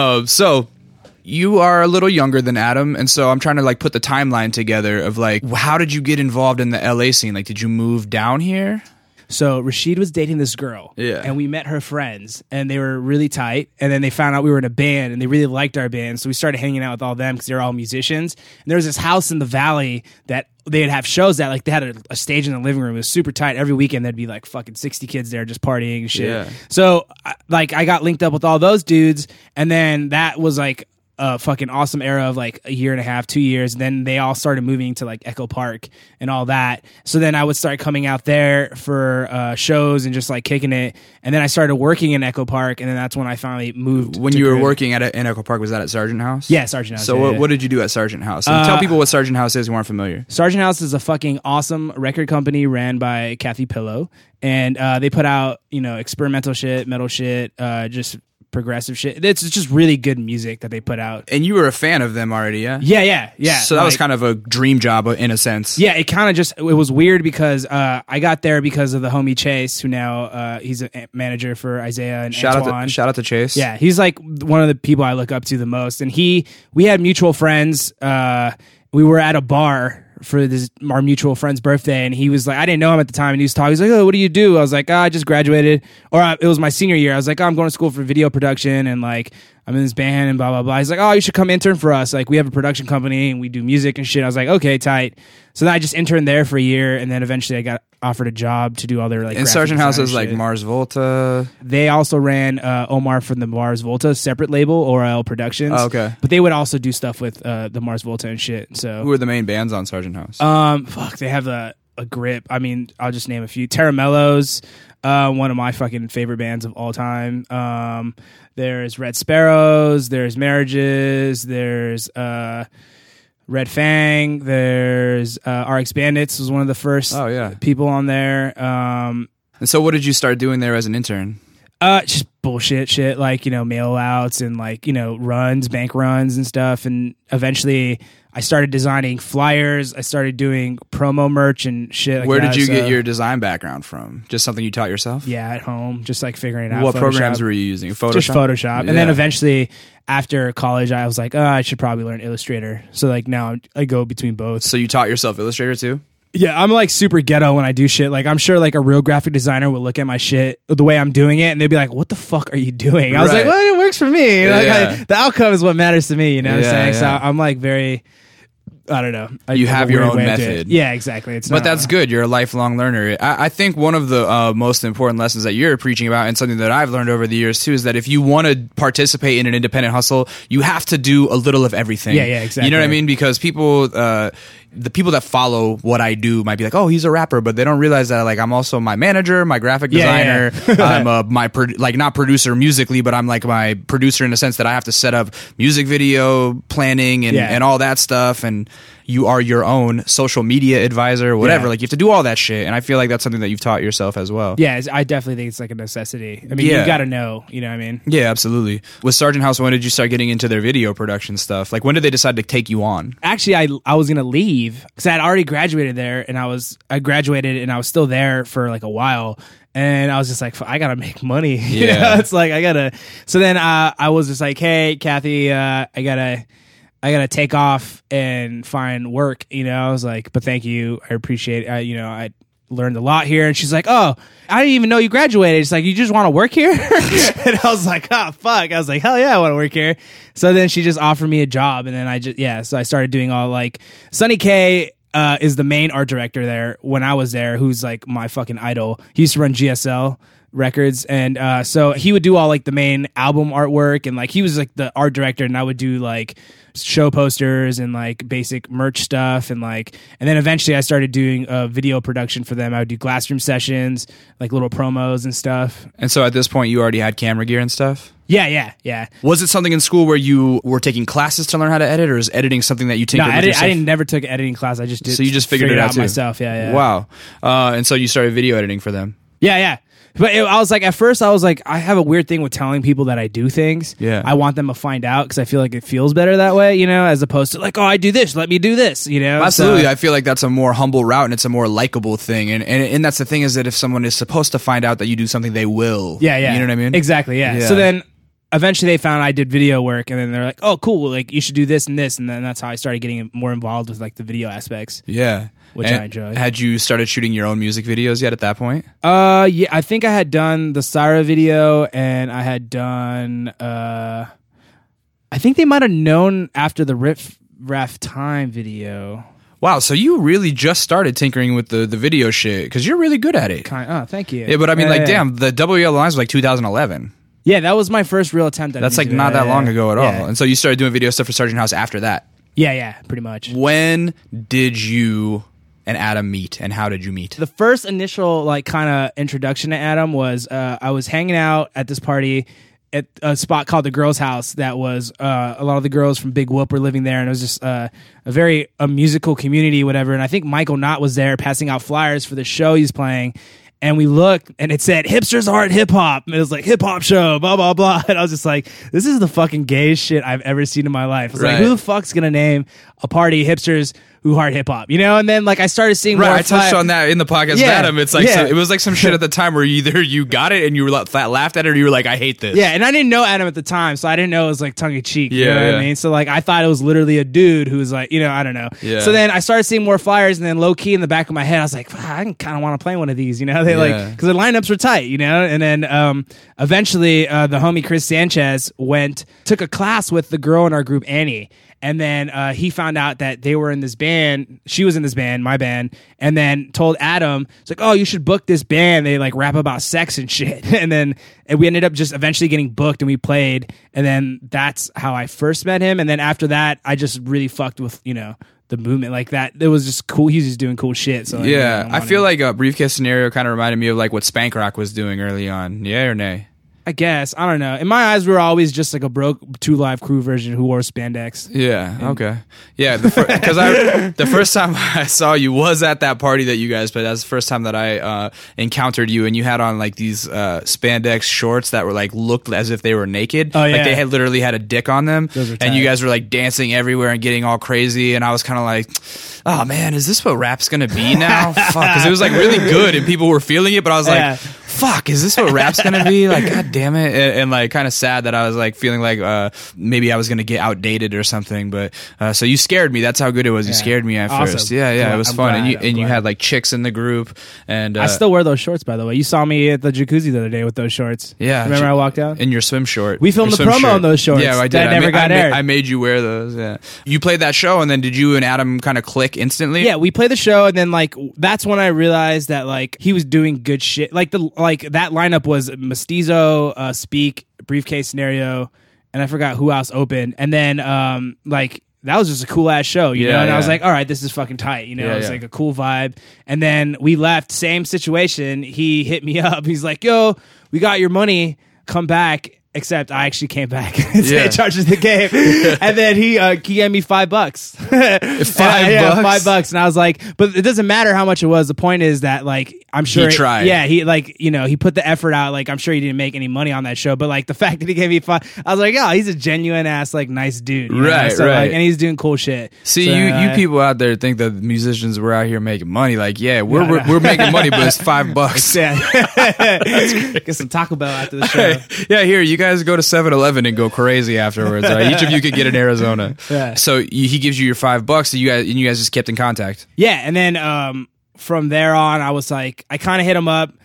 So you are a little younger than Adam, and so I'm trying to like put the timeline together of like, how did you get involved in the LA scene? Like, did you move down here? So Rashid was dating this girl, and we met her friends, and they were really tight. And then they found out we were in a band, and they really liked our band, so we started hanging out with all them because they were all musicians. And there was this house in the valley that they'd have shows at. Like they had a stage in the living room. It was super tight. Every weekend there'd be like fucking 60 kids there just partying and shit. Yeah. So like I got linked up with all those dudes, and then that was like a fucking awesome era of like a year and a half, 2 years. Then they all started moving to like Echo Park and all that. So then I would start coming out there for shows and just like kicking it. And then I started working in Echo Park, and then that's when I finally moved. When you were working in Echo Park, was that at Sargent House? Yeah, Sargent House. So what did you do at Sargent House? And tell people what Sargent House is who aren't familiar. Sargent House is a fucking awesome record company ran by Kathy Pillow, and they put out, you know, experimental shit, metal shit, just progressive shit. It's just really good music that they put out. And you were a fan of them already, yeah? Yeah. So that was kind of a dream job in a sense. Yeah, it kind of just, it was weird because I got there because of the homie Chase, who now he's a manager for Isaiah and Antoine. Shout out to Chase. Yeah, he's like one of the people I look up to the most. And we had mutual friends. We were at a bar for our mutual friend's birthday, and he was like, I didn't know him at the time, and he was talking, he's like, oh, what do you do? I was like, I just graduated, or it was my senior year. I was like, I'm going to school for video production, and like I'm in this band and blah blah blah. He's like, oh, you should come intern for us, like we have a production company and we do music and shit. I was like, okay, tight. So then I just interned there for a year, and then eventually I got offered a job to do all their like. And Sargent House is like Mars Volta. They also ran Omar from the Mars Volta separate label, ORL Productions. Oh, okay. But they would also do stuff with the Mars Volta and shit. So who are the main bands on Sargent House? They have a grip. I mean, I'll just name a few. Terra Mellows, one of my fucking favorite bands of all time. There's Red Sparrows. There's Marriages. There's Red Fang. There's RX Bandits was one of the first people on there. And so what did you start doing there as an intern? Just bullshit shit, like, you know, mail outs and like, you know, bank runs and stuff. And eventually I started designing flyers. I started doing promo merch and shit like Where that. did you get your design background from? Just something you taught yourself? Yeah, at home, just like figuring it out. What Photoshop. programs were you using? Photoshop? Just Photoshop. And then eventually after college, I was like, I should probably learn Illustrator. So like now I go between both. So you taught yourself Illustrator too? Yeah, I'm like super ghetto when I do shit. Like I'm sure like a real graphic designer would look at my shit the way I'm doing it, and they'd be like, "What the fuck are you doing?" I was like, "Well, it works for me. Like, the outcome is what matters to me." You know what I'm saying? So I'm like very, I don't know. You have your own method. Yeah, exactly. But that's good. You're a lifelong learner. I think one of the most important lessons that you're preaching about, and something that I've learned over the years too, is that if you want to participate in an independent hustle, you have to do a little of everything. Yeah, exactly. You know what I mean? Because people, the people that follow what I do might be like, oh, he's a rapper, but they don't realize that like I'm also my manager, my graphic designer. I'm not producer musically, but I'm like my producer in the sense that I have to set up music video planning and all that stuff. And you are your own social media advisor, whatever. Like you have to do all that shit. And I feel like that's something that you've taught yourself as well. Yeah, I definitely think it's like a necessity. I mean, you got to know, you know what I mean? Yeah, absolutely. With Sargent House, when did you start getting into their video production stuff? Like when did they decide to take you on? Actually, I was going to leave because I had already graduated there, and I graduated and I was still there for like a while. And I was just like, I gotta make money. You know? It's like I gotta. So then I was just like, hey, Kathy, I gotta take off and find work. You know, I was like, but thank you, I appreciate it. You know, I learned a lot here. And she's like, oh, I didn't even know you graduated. It's like, you just want to work here? And I was like, oh fuck. I was like, hell yeah, I want to work here. So then she just offered me a job, and then so I started doing all like Sonny K. is the main art director there when I was there, who's like my fucking idol. He used to run GSL Records, and so he would do all like the main album artwork, and like he was like the art director, and I would do like show posters and like basic merch stuff, and then eventually I started doing video production for them. I would do Glassroom sessions, like little promos and stuff. And so at this point you already had camera gear and stuff? Yeah. Was it something in school where you were taking classes to learn how to edit, or is editing something that you tinkered with yourself? I never took an editing class. I just did. So you just figured it out too? Myself. Yeah. Wow. And so you started video editing for them? Yeah. But I was like, at first I was like, I have a weird thing with telling people that I do things. Yeah. I want them to find out because I feel like it feels better that way, you know, as opposed to like, oh, I do this, let me do this, you know? Absolutely. So, I feel like that's a more humble route, and it's a more likable thing. And that's the thing, is that if someone is supposed to find out that you do something, they will. Yeah. You know what I mean? Exactly, yeah. So then eventually they found I did video work, and then they're like, oh, cool, like you should do this and this. And then that's how I started getting more involved with like the video aspects. Yeah. Which I enjoy. Had you started shooting your own music videos yet at that point? Yeah, I think I had done the Syra video, and I had done I think they might have known after the Riff Raff Time video. Wow, so you really just started tinkering with the video shit, because you're really good at it. Oh, thank you. Yeah, but I mean, damn, the Double Yellow Lines was like 2011. Yeah, that was my first real attempt at That's like music. not that long ago at all. Yeah. And so you started doing video stuff for Sergeant House after that. Yeah, pretty much. When did you and Adam meet, and how did you meet? The first initial like kind of introduction to Adam was I was hanging out at this party at a spot called the Girls House that was a lot of the girls from Big Whoop were living there, and it was just a very musical community, whatever. And I think Michael Knott was there passing out flyers for the show he's playing. And we looked, and it said, Hipsters Aren't Hip Hop. And it was like, hip hop show, blah, blah, blah. And I was just like, this is the fucking gayest shit I've ever seen in my life. I was like, who the fuck's going to name a party Hipsters Who Heart Hip Hop? You know? And then, like, I started seeing more. I touched on that in the podcast with Adam. It's like, yeah. it was like some shit at the time where either you got it and you were laughed at it, or you were like, I hate this. Yeah, and I didn't know Adam at the time, so I didn't know it was like tongue-in-cheek. You Yeah, know what yeah. I mean? So, like, I thought it was literally a dude who was like, you know, I don't know. Yeah. So then I started seeing more flyers, and then low-key in the back of my head, I was like, I kind of want to play one of these, you know? They like, because the lineups were tight, you know? And then eventually the homie Chris Sanchez took a class with the girl in our group, Annie. And then he found out that they were in this band. She was in this band, my band, and then told Adam, it's like, oh, you should book this band. They like rap about sex and shit. And then we ended up just eventually getting booked, and we played. And then that's how I first met him. And then after that, I just really fucked with, you know, the movement like that. It was just cool. He was just doing cool shit. So Yeah, I feel like a Briefcase Scenario kind of reminded me of like what Spank Rock was doing early on. Yeah or nay? I guess. I don't know. In my eyes, we were always just like a broke 2 Live Crew version who wore spandex. Yeah. Okay. Yeah. Because the first time I saw you was at that party that you guys played. That's the first time that I encountered you, and you had on like these spandex shorts that were like looked as if they were naked. Oh, yeah. Like they had literally had a dick on them. Those are And you tight. guys were like dancing everywhere and getting all crazy. And I was kind of like, oh man, is this what rap's gonna be now? Fuck. Because it was like really good and people were feeling it, but I was like, Yeah. fuck, is this what rap's gonna be? Like, god damn it. And like kind of sad that I was like feeling like maybe I was gonna get outdated or something. But so you scared me. That's how good it was. You scared me at Awesome. first. Yeah, Cool. it was I'm fun. glad. And you I'm glad. had like chicks in the group, and I still wear those shorts, by the way. You saw me at the jacuzzi the other day with those shorts. Yeah. Remember I walked out? in your swim short. We filmed Your the swim promo shirt. on those shorts Yeah, I did. that never got aired. I made you wear those. Yeah. You played that show, and then did you and Adam kind of click instantly? Yeah, we played the show, and then like that's when I realized that like he was doing good shit. Like that lineup was Mestizo, Speak, Briefcase Scenario, and I forgot who else opened. And then like that was just a cool ass show, you know. And I was like, all right, this is fucking tight, you know. Yeah, It was yeah. like a cool vibe. And then we left, same situation. He hit me up. He's like, yo, we got your money. Come back. Except I actually came back. Yeah. It charges the game. And then he gave me $5. $5? Yeah, $5. And I was like, but it doesn't matter how much it was. The point is that like I'm sure He tried. Yeah, he like, you know, he put the effort out. Like I'm sure he didn't make any money on that show, but like the fact that he gave me $5, I was like, oh, he's a genuine ass like nice dude. You know? Right, So, right. Like, and he's doing cool shit. See, So, you people out there think that musicians were out here making money. Like, yeah, we're making money, but it's $5. Yeah. Get some Taco Bell after the show. Yeah, here, you guys go to 7-Eleven and go crazy afterwards. All right? Each of you could get in Arizona. Yeah. So he gives you your $5, and you guys just kept in contact. Yeah, and then from there on, I was like, I kind of hit him up.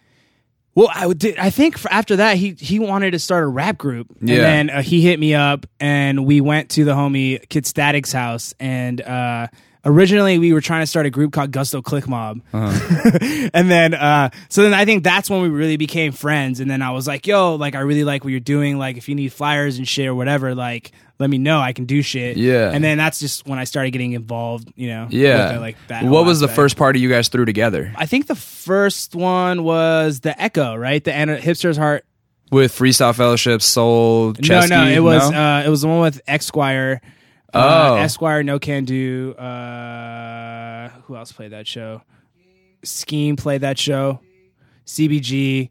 Well, I think after that, he wanted to start a rap group, and then he hit me up, and we went to the homie Kid Static's house, and I originally we were trying to start a group called Gusto Click Mob. And then so then I think that's when we really became friends. And then I was like, yo, like I really like what you're doing. Like if you need flyers and shit or whatever, like let me know. I can do shit. Yeah. And then that's just when I started getting involved, you know. Yeah. With the, like that. What was the first party you guys threw together? I think the first one was the Echo, right? The Hipster's Heart. With Freestyle Fellowship, Soul, Chesky? No, it was the one with Esquire. Esquire, No Can Do. Who else played that show? Scheme played that show. CBG.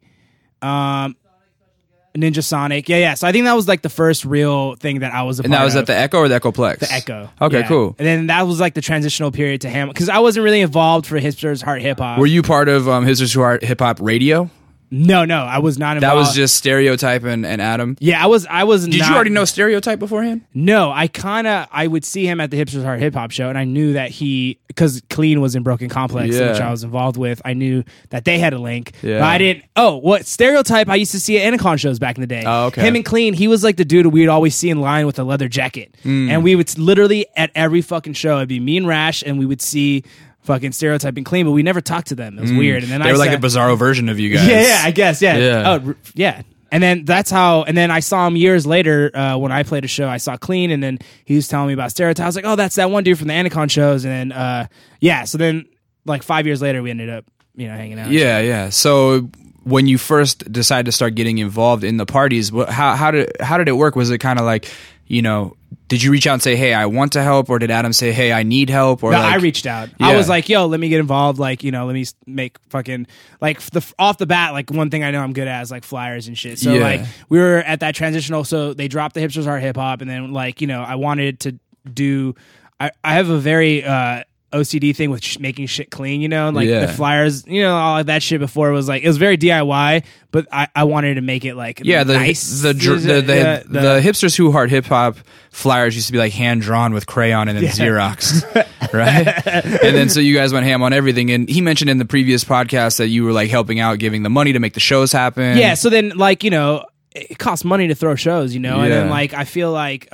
Ninja Sonic. Yeah. So I think that was like the first real thing that I was a part of. And that was at the Echo or the Echoplex? The Echo. Okay, yeah. cool. And then that was like the transitional period to Ham. Because I wasn't really involved for Hipster's Heart Hip Hop. Were you part of Hipsters Who Heart Hip Hop Radio? No, I was not involved. That was just Stereotype and Adam? Yeah, I was Did you already know Stereotype beforehand? No, I would see him at the Hipsters Heart Hip Hop show, and I knew that because Clean was in Broken Complex, which I was involved with. I knew that they had a link. Yeah. But I didn't. Oh, what Stereotype I used to see at Anacon shows back in the day. Oh, okay. Him and Clean, he was like the dude we'd always see in line with a leather jacket. And we would literally, at every fucking show, it'd be me and Rash, and we would see fucking Stereotype and Clean, but we never talked to them. It was weird. And then they were like a bizarro version of you guys. Yeah, I guess. Yeah. Oh, yeah. And then that's how. And then I saw him years later when I played a show. I saw Clean, and then he was telling me about Stereotype. I was like, oh, that's that one dude from the Anacon shows. And then So then, like 5 years later, we ended up, hanging out. Yeah. So when you first decided to start getting involved in the parties, how did it work? Was it kind of like, did you reach out and say, hey, I want to help? Or did Adam say, hey, I need help? Or no, I reached out. Yeah. I was like, yo, let me get involved. Like, let me make fucking, like, off the bat, like, one thing I know I'm good at is, like, flyers and shit. So, like, we were at that transitional, so they dropped the Hipsters Heart Hip Hop, and then, like, I wanted to do, I have a very, OCD thing with making shit clean, like the flyers, all of that shit before was like, it was very DIY, but I wanted to make it like nice. The Hipsters Who Heart Hip Hop flyers used to be like hand drawn with crayon and then Xerox, right? And then so you guys went ham on everything. And he mentioned in the previous podcast that you were like helping out, giving the money to make the shows happen. Yeah. So then like, it costs money to throw shows, and then like, I feel like,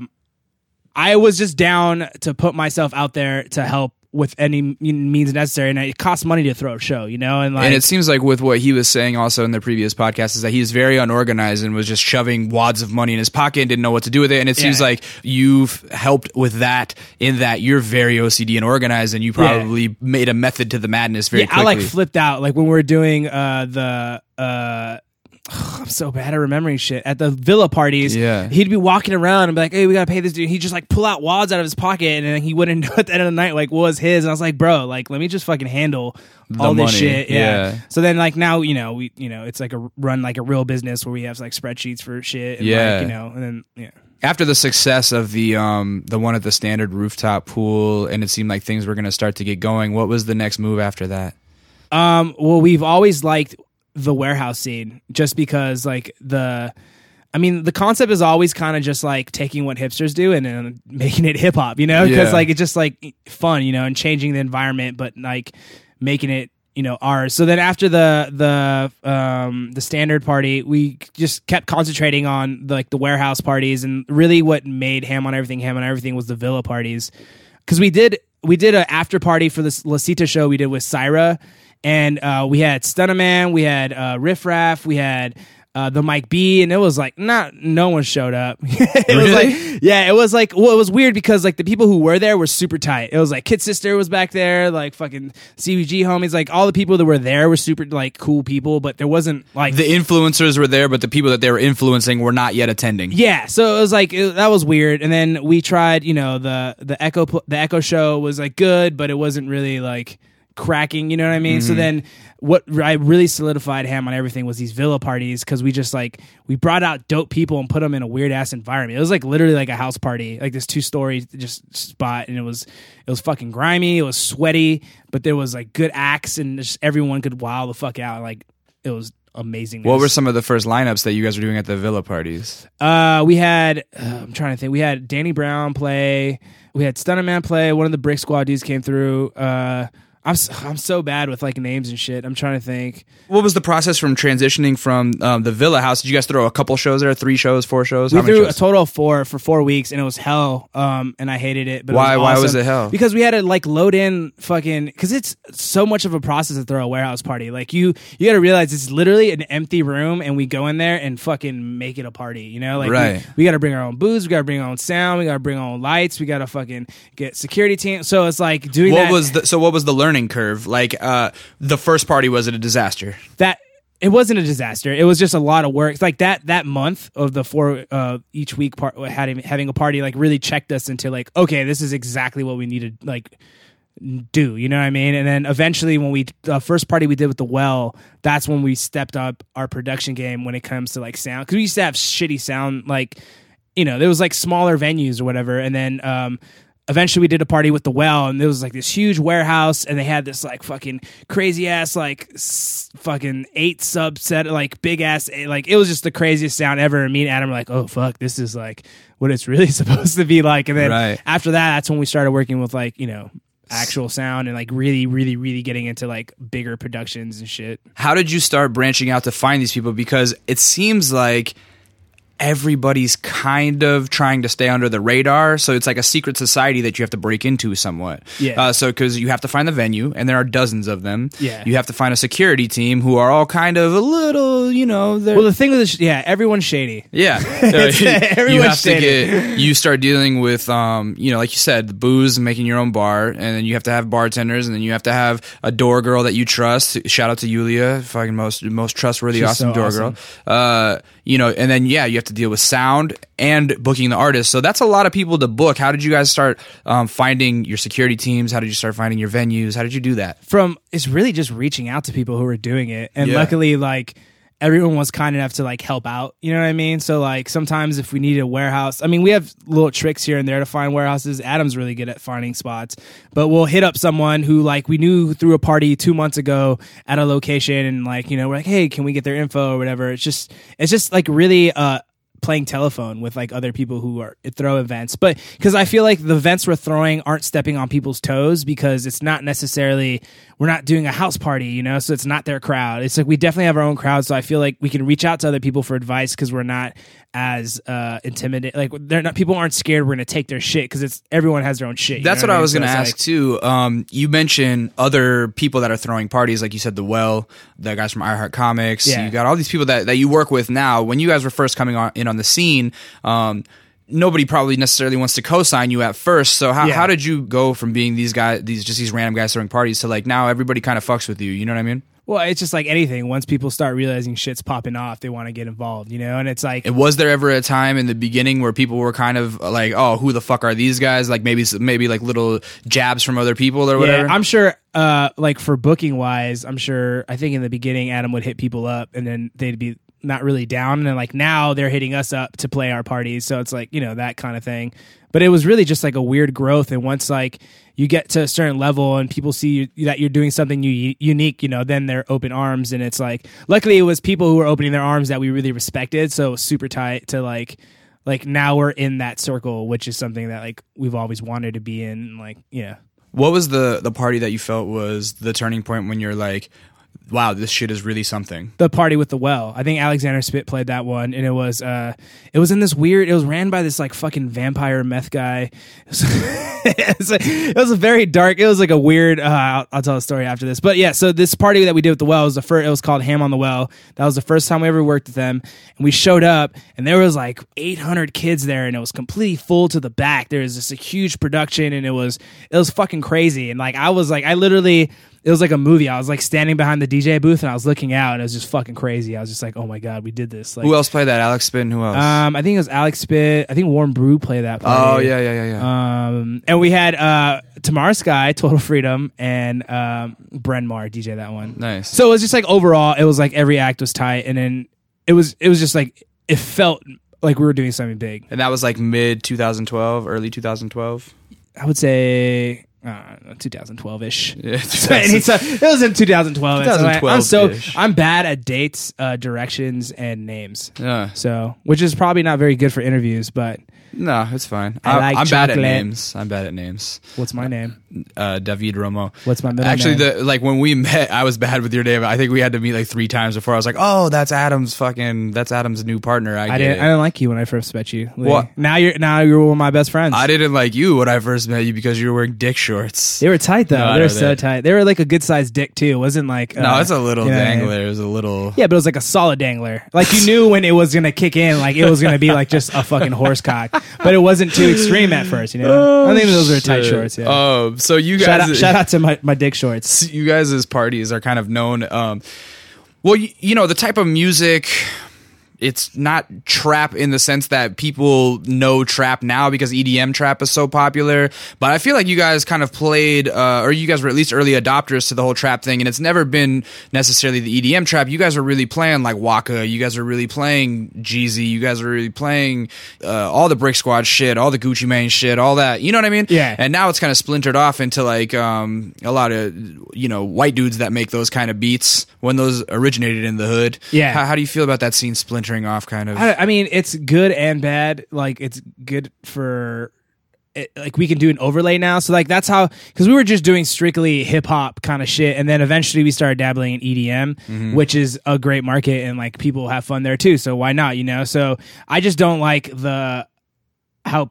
I was just down to put myself out there to help with any means necessary, and it costs money to throw a show, and it seems like with what he was saying also in the previous podcast is that he was very unorganized and was just shoving wads of money in his pocket and didn't know what to do with it. And it seems like you've helped with that in that you're very OCD and organized, and you probably made a method to the madness very quickly. I like flipped out, like when we were doing I'm so bad at remembering shit. At the villa parties, he'd be walking around and be like, hey, we gotta pay this dude. He'd just like pull out wads out of his pocket, and then he wouldn't know at the end of the night like what was his. And I was like, bro, like let me just fucking handle all this shit. Yeah. So then like now, we it's like a run like a real business where we have like spreadsheets for shit. And like, and then after the success of the one at the Standard rooftop pool, and it seemed like things were gonna start to get going, what was the next move after that? Well, we've always liked the warehouse scene, just because like the concept is always kind of just like taking what hipsters do and then making it hip hop, because like it's just like fun, and changing the environment, but like making it ours. So then after the Standard party, we just kept concentrating on like the warehouse parties, and really what made Ham on Everything was the villa parties, because we did an after party for this La Cita show we did with Syra. And we had Stunnaman, we had Riff Raff, we had the Mike B, and it was like no one showed up. It was like it was like it was weird because like the people who were there were super tight. It was like Kid Sister was back there, like fucking CBG homies, like all the people that were there were super like cool people, but there wasn't like the influencers were there, but the people that they were influencing were not yet attending. Yeah, so it was like that was weird. And then we tried, the Echo show was like good, but it wasn't really like cracking, you know what I mean? So then what I really solidified Ham on Everything was these villa parties, because we just like we brought out dope people and put them in a weird ass environment. It was like literally like a house party, like this 2-story just spot, and it was fucking grimy, it was sweaty, but there was like good acts, and just everyone could wow the fuck out. Like it was amazing. What were some of the first lineups that you guys were doing at the villa parties? We had I'm trying to think. We had Danny Brown play. We had Stunnerman play. One of the Brick Squad dudes came through. I'm so bad with like names and shit. I'm trying to think. What was the process from transitioning from the Villa House? Did you guys throw a couple shows there? 3 shows, 4 shows? We How many threw shows? a total of 4 for 4 weeks, and it was hell. And I hated it. But Why? It was Why awesome. was it hell? Because we had to like load in fucking. Because it's so much of a process to throw a warehouse party. Like you got to realize it's literally an empty room, and we go in there and fucking make it a party. You know, like Right. we got to bring our own booze, we got to bring our own sound, we got to bring our own lights, we got to fucking get security team. So it's like doing What that. was the learning curve? Like the first party, was it a disaster? That it wasn't a disaster. It was just a lot of work. It's like that month of the 4 each week having a party like really checked us into like, okay, this is exactly what we need to like do. You know what I mean? And then eventually, when the first party we did with the Well, that's when we stepped up our production game when it comes to like sound, because we used to have shitty sound. Like, you know, there was like smaller venues or whatever, and then eventually we did a party with the Well, and there was like this huge warehouse, and they had this like fucking crazy ass like fucking 8 subset, like big ass, like it was just the craziest sound ever. And me and Adam were like, oh fuck, this is like what it's really supposed to be like. And then Right. after that, that's when we started working with like, you know, actual sound and like really, really, really getting into like bigger productions and shit. How did you start branching out to find these people? Because it seems like everybody's kind of trying to stay under the radar, so it's like a secret society that you have to break into somewhat. Yeah. So because you have to find the venue, and there are dozens of them. Yeah. You have to find a security team who are all kind of a little, you know. Well, the thing with this, yeah, everyone's shady. Yeah, Everyone's you have to shady. you start dealing with, you know, like you said, the booze, making your own bar, and then you have to have bartenders, and then you have to have a door girl that you trust. Shout out to Yulia, fucking most trustworthy, She's awesome so door awesome. girl. You know, and then you have to deal with sound and booking the artist. So that's a lot of people to book. How did you guys start finding your security teams? How did you start finding your venues? How did you do that? It's really just reaching out to people who were doing it, and Yeah. luckily like everyone was kind enough to like help out, you know what I mean? So like sometimes if we need a warehouse, I mean, we have little tricks here and there to find warehouses. Adam's really good at finding spots, but we'll hit up someone who like we knew threw a party 2 months ago at a location, and like, you know, we're like, hey, can we get their info or whatever? It's just like really playing telephone with like other people who are throw events. But because I feel like the events we're throwing aren't stepping on people's toes, because it's not necessarily, we're not doing a house party, you know, so it's not their crowd. It's like we definitely have our own crowd, so I feel like we can reach out to other people for advice because we're not as intimidated. Like people aren't scared we're gonna take their shit, because everyone has their own shit. That's what I was going to ask too. You mentioned other people that are throwing parties, like you said, the Well, the guys from iHeart Comics. Yeah. You got all these people that you work with now. When you guys were first coming in on the scene, nobody probably necessarily wants to co-sign you at first. So how did you go from being these random guys throwing parties to like now everybody kind of fucks with you? You know what I mean? Well, it's just like anything. Once people start realizing shit's popping off, they want to get involved, you know? And it's like... And was there ever a time in the beginning where people were kind of like, oh, who the fuck are these guys? Like maybe like little jabs from other people or whatever? Yeah, I'm sure, like for booking wise, I think in the beginning, Adam would hit people up and then they'd be not really down. And then like now they're hitting us up to play our parties. So it's like, you know, that kind of thing. But it was really just like a weird growth. And once like you get to a certain level and people see that you're doing something unique, you know, then they're open arms. And it's like, luckily it was people who were opening their arms that we really respected. So it was super tight to like now we're in that circle, which is something that like we've always wanted to be in. Like, yeah. What was the party that you felt was the turning point when you're like, wow, this shit is really something? The party with the Well. I think Alexander Spit played that one, and it was in this weird. It was ran by this like fucking vampire meth guy. It was a very dark. It was like a weird. I'll tell a story after this, but yeah. So this party that we did with the Well was the first. It was called Ham on the Well. That was the first time we ever worked with them, and we showed up, and there was like 800 kids there, and it was completely full to the back. There was this huge production, and it was fucking crazy, and like I literally. It was like a movie. I was like standing behind the DJ booth and I was looking out and it was just fucking crazy. I was just like, oh my God, we did this. Like, who else played that? Alex Spit and who else? I think it was Alex Spit. I think Warren Brew played that Oh, party. yeah. And we had Tamara Sky, Total Freedom, and Bren Mar DJ that one. Nice. So it was just like overall, it was like every act was tight, and then it was just like it felt like we were doing something big. And that was like mid 2012, early 2012? I would say 2012-ish. Yeah, It was in 2012. 2012-ish. I'm bad at dates, directions, and names. Yeah. So, which is probably not very good for interviews, but No, it's fine. I like I'm bad at chocolate. names. I'm bad at names. What's my name? David Romo. What's my middle Actually, name? like when we met, I was bad with your name. I think we had to meet like 3 times before I was like, oh, that's Adam's new partner. I didn't like you when I first met you. Lee. What? Now you're one of my best friends. I didn't like you when I first met you because you were wearing dick shorts. They were tight though. No, I they know were so that. tight. They were like a good sized dick too. It wasn't like No, it's a little you know what I mean? dangler. It was a little. Yeah, but it was like a solid dangler. Like you knew when it was gonna kick in, like it was gonna be like just a fucking horse cock. But it wasn't too extreme at first, you know. I think those were tight Shit. shorts. Yeah. So you guys, Shout out to my dick shorts. you guys' parties are kind of known. Well, you know the type of music. It's not trap in the sense that people know trap now because EDM trap is so popular. But I feel like you guys kind of played, or you guys were at least early adopters to the whole trap thing. And it's never been necessarily the EDM trap. You guys were really playing like Waka. You guys were really playing Jeezy. You guys were really playing all the Brick Squad shit, all the Gucci Mane shit, all that. You know what I mean? Yeah. And now it's kind of splintered off into like a lot of, you know, white dudes that make those kind of beats when those originated in the hood. Yeah. How do you feel about that scene splintering off kind of? I mean, it's good and bad. Like, it's good for like we can do an overlay now. So like that's how, because we were just doing strictly hip hop kind of shit, and then eventually we started dabbling in EDM, which is a great market, and like people have fun there too. So why not? You know. So I just don't like the how.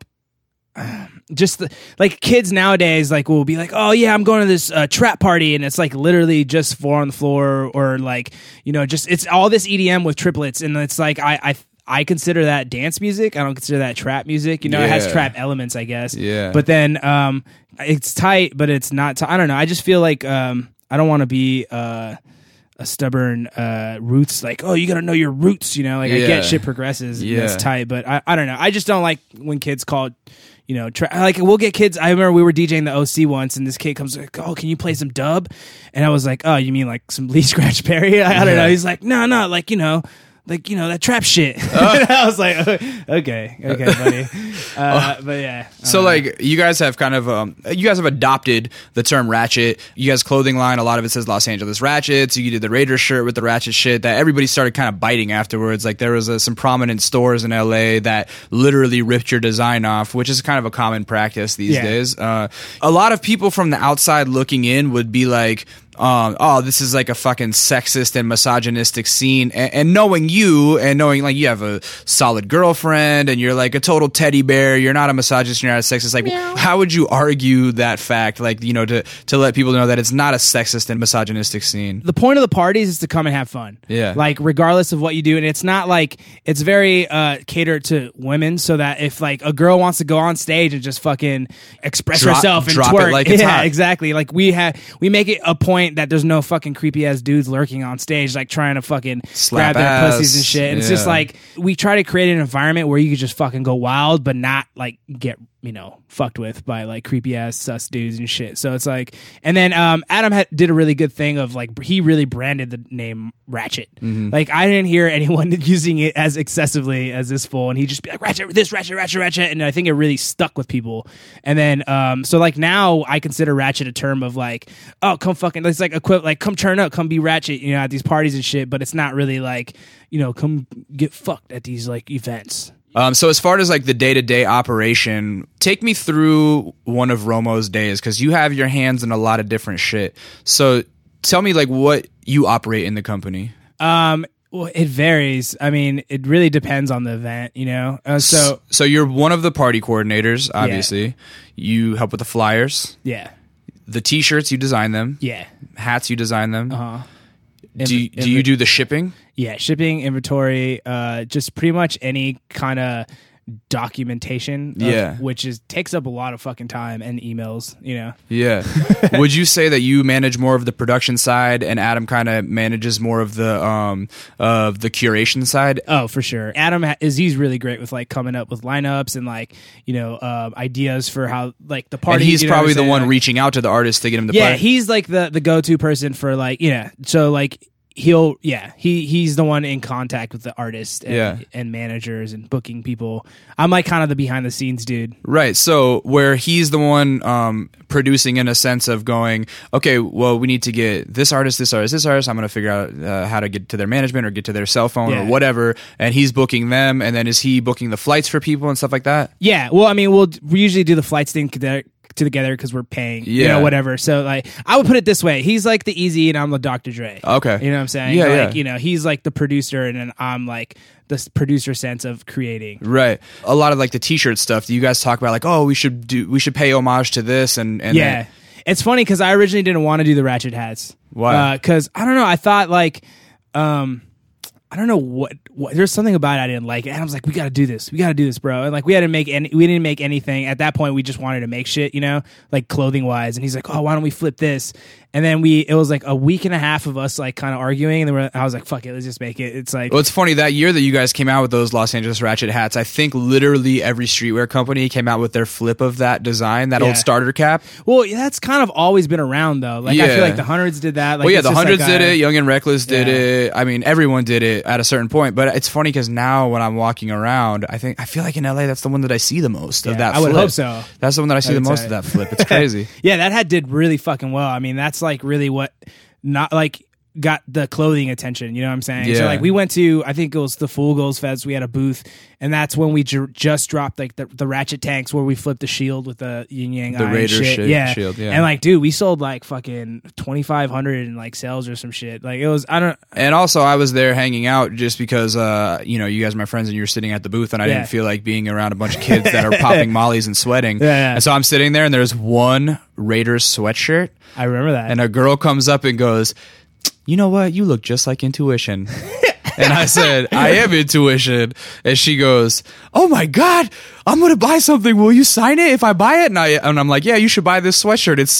Just like kids nowadays, like will be like, oh yeah, I'm going to this trap party, and it's like literally just 4 on the floor, or like, you know, just it's all this EDM with triplets, and it's like I consider that dance music. I don't consider that trap music. You know, it has Yeah. trap elements, I guess. Yeah. But then it's tight, but it's not. I don't know. I just feel like I don't want to be a stubborn roots. Like, oh, you got to know your roots. You know, like I Yeah. get shit progresses. And Yeah. that's tight, but I don't know. I just don't like when kids call it. You know, like we'll get kids. I remember we were DJing the OC once, and this kid comes like, "Oh, can you play some dub?" And I was like, "Oh, you mean like some Lee Scratch Perry?" I don't know. He's like, "No, like that trap shit." I was like, "Okay, buddy." But yeah. So like you guys have kind of you guys have adopted the term ratchet. You guys' clothing line, a lot of it says Los Angeles Ratchets. You did the Raiders shirt with the ratchet shit that everybody started kind of biting afterwards. Like there was some prominent stores in LA that literally ripped your design off, which is kind of a common practice these Yeah. days. A lot of people from the outside looking in would be like, oh, this is like a fucking sexist and misogynistic scene. And knowing you and knowing like you have a solid girlfriend and you're like a total teddy bear, you're not a misogynist, you're not a sexist. Like, how would you argue that fact? Like, you know, to let people know that it's not a sexist and misogynistic scene. The point of the parties is to come and have fun. Yeah. Like regardless of what you do, and it's not like it's very catered to women, so that if like a girl wants to go on stage and just fucking express herself and drop it twerk, like it's yeah, hot. exactly. Like we make it a point that there's no fucking creepy ass dudes lurking on stage like trying to fucking Slap grab their ass. pussies and shit. And it's just Yeah. like we try to create an environment where you could just fucking go wild, but not like get, you know, fucked with by like creepy ass sus dudes and shit. So it's like, and then Adam did a really good thing of like he really branded the name Ratchet. Like I didn't hear anyone using it as excessively as this fool, and he just be like Ratchet, this Ratchet, and I think it really stuck with people. And then so like now I consider Ratchet a term of like, oh, come fucking, it's like like come turn up, come be Ratchet, you know, at these parties and shit. But it's not really like, you know, come get fucked at these like events. So as far as like the day-to-day operation, take me through one of Romo's days, because you have your hands in a lot of different shit. So tell me like what you operate in the company. Well, it varies. I mean, it really depends on the event, you know? So you're one of the party coordinators, obviously. You help with the flyers. yeah. The t-shirts, you design them. Yeah. Hats, you design them. Uh-huh. Do you do the shipping? Yeah, shipping, inventory, just pretty much any kind of documentation. Yeah. Which takes up a lot of fucking time and emails, you know? Yeah. Would you say that you manage more of the production side and Adam kind of manages more of the curation side? Oh, for sure. Adam he's really great with like coming up with lineups and like, you know, ideas for how like the party. And he's you know probably what I'm the one saying? reaching out to the artist to get him to Yeah, play. he's like the go-to person for like, yeah. So like he's the one in contact with the artists and managers and booking people. I'm like kind of the behind the scenes dude. Right. So where he's the one producing in a sense of going, okay, well, we need to get this artist. I'm going to figure out how to get to their management or get to their cell phone or whatever. And he's booking them. And then is he booking the flights for people and stuff like that? Yeah. Well, I mean, we usually do the flights thing together because we're paying, whatever. So like, I would put it this way: he's like the Easy, and I'm the Dr. Dre. Okay, you know what I'm saying? Yeah, like, he's like the producer, and then I'm like the producer sense of creating. Right. A lot of like the T-shirt stuff. Do you guys talk about like, oh, we should pay homage to this and yeah. It's funny because I originally didn't want to do the ratchet hats. Why? Because I don't know. I thought like, I don't know what there's something about it I didn't like. And I was like, we got to do this, bro. And like, we didn't make anything at that point. We just wanted to make shit, like clothing wise. And he's like, oh, why don't we flip this? And then it was like a week and a half of us like kind of arguing. And then I was like, fuck it, let's just make it. It's like, well, it's funny that year that you guys came out with those Los Angeles ratchet hats. I think literally every streetwear company came out with their flip of that design, that old starter cap. Well, that's kind of always been around though. Like I feel like the Hundreds did that. Like, well, yeah, the Hundreds did it. Young and Reckless did it. I mean, everyone did it at a certain point. But it's funny because now when I'm walking around, I feel like in LA that's the one that I see the most of that. I flip. would hope so. That's the one that I see the most of that flip. It's crazy. Yeah, that hat did really fucking well. I mean, that's like really what not like got the clothing attention, you know what I'm saying? Yeah. So like we went to, I think it was the Full Goals Fest, we had a booth, and that's when we just dropped like the ratchet tanks where we flipped the shield with the yin yang the Raider shield, yeah. And like, dude, we sold like fucking 2,500 in like sales or some shit. Like it was, and also I was there hanging out just because you guys are my friends and you were sitting at the booth and I didn't feel like being around a bunch of kids that are popping mollies and sweating. And so I'm sitting there and there's one Raiders sweatshirt. I remember that. And a girl comes up and goes, you know what? You look just like Intuition. And I said, I am Intuition. And she goes, oh my God, I'm going to buy something. Will you sign it if I buy it? And I'm like, yeah, you should buy this sweatshirt. It's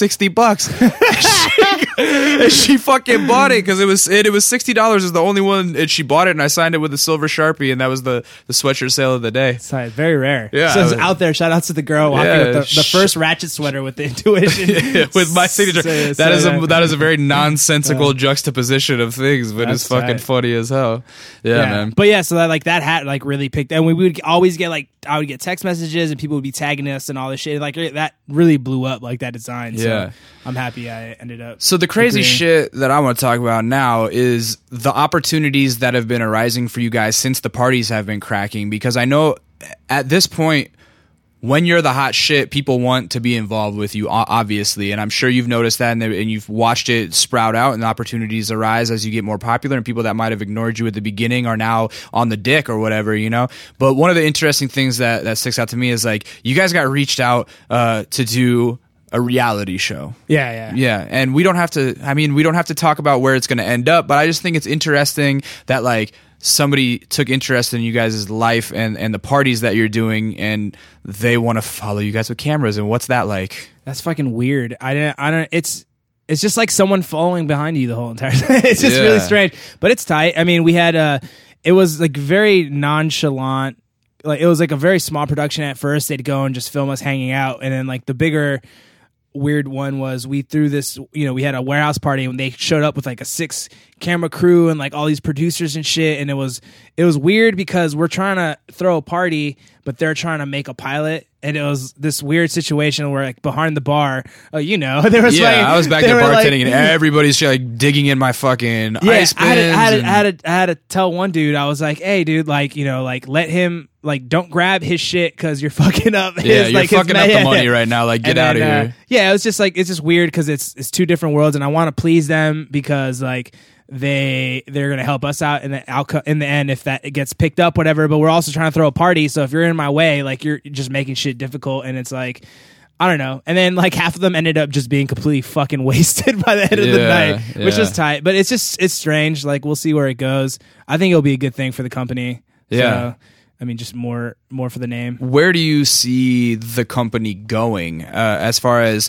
$60. And she fucking bought it because it was $60 is the only one. And she bought it and I signed it with a silver Sharpie. And that was the sweatshirt sale of the day. Sorry, very rare. Yeah. So it's out there. Shout out to the girl walking with the first ratchet sweater with the Intuition. With my signature. That is a very nonsensical juxtaposition of things, but it's fucking funny as hell. Yeah, man. But yeah, so that hat like really picked, and we would always get like, I would get text messages and people would be tagging us and all this shit. Like that really blew up, like that design. So I'm happy I ended up. So the crazy shit that I want to talk about now is the opportunities that have been arising for you guys since the parties have been cracking, because I know at this point, when you're the hot shit, people want to be involved with you, obviously. And I'm sure you've noticed that and you've watched it sprout out and opportunities arise as you get more popular, and people that might have ignored you at the beginning are now on the dick or whatever, But one of the interesting things that sticks out to me is like, you guys got reached out to do a reality show. Yeah. And we don't have to talk about where it's going to end up, but I just think it's interesting that like, somebody took interest in you guys' life and the parties that you're doing, and they want to follow you guys with cameras. And what's that like? That's fucking weird. I don't. It's just like someone following behind you the whole entire time. It's just really strange, but it's tight. I mean, we had it was like very nonchalant. Like it was like a very small production at first. They'd go and just film us hanging out, and then like the bigger weird one was we threw this, we had a warehouse party and they showed up with like a 6 camera crew and like all these producers and shit, and it was weird because we're trying to throw a party but they're trying to make a pilot, and it was this weird situation where like behind the bar, there was I was back there bartending and everybody's like digging in my fucking ice bins. I had to tell one dude, I was like, hey dude, like like let him, like don't grab his shit because you're fucking up his, you're fucking up the money right now, like get out of here. It was just like, it's just weird because it's two different worlds, and I want to please them because like they're gonna help us out in the outcome in the end if that it gets picked up, whatever. But we're also trying to throw a party, so if you're in my way, like you're just making shit difficult, and it's like, I don't know. And then like half of them ended up just being completely fucking wasted by the end of the night, which was tight. But it's strange. Like we'll see where it goes. I think it'll be a good thing for the company. Yeah. So, I mean, just more for the name. Where do you see the company going as far as,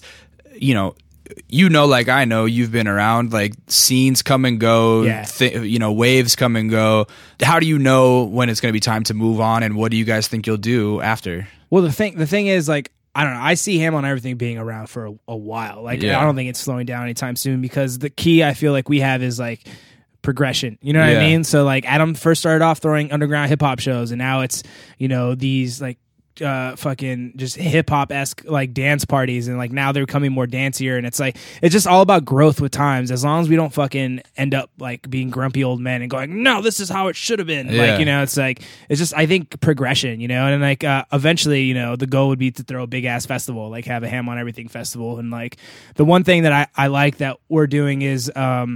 like I know you've been around, like scenes come and go, waves come and go. How do you know when it's going to be time to move on, and what do you guys think you'll do after? Well, the thing is, like, I don't know. I see Ham on Everything being around for a while. Like, I don't think it's slowing down anytime soon, because the key I feel like we have is like progression. You know what I Yeah. mean? So like Adam first started off throwing underground hip hop shows, and now it's, you know, these like fucking just hip hop esque like dance parties, and like now they're becoming more dancier, and it's like it's just all about growth with times. As long as we don't fucking end up like being grumpy old men and going, no, this is how it should have been. Yeah. Like, you know, it's like it's just, I think, progression, you know, and like eventually, you know, the goal would be to throw a big ass festival, like have a Ham on Everything festival. And like the one thing that I like that we're doing is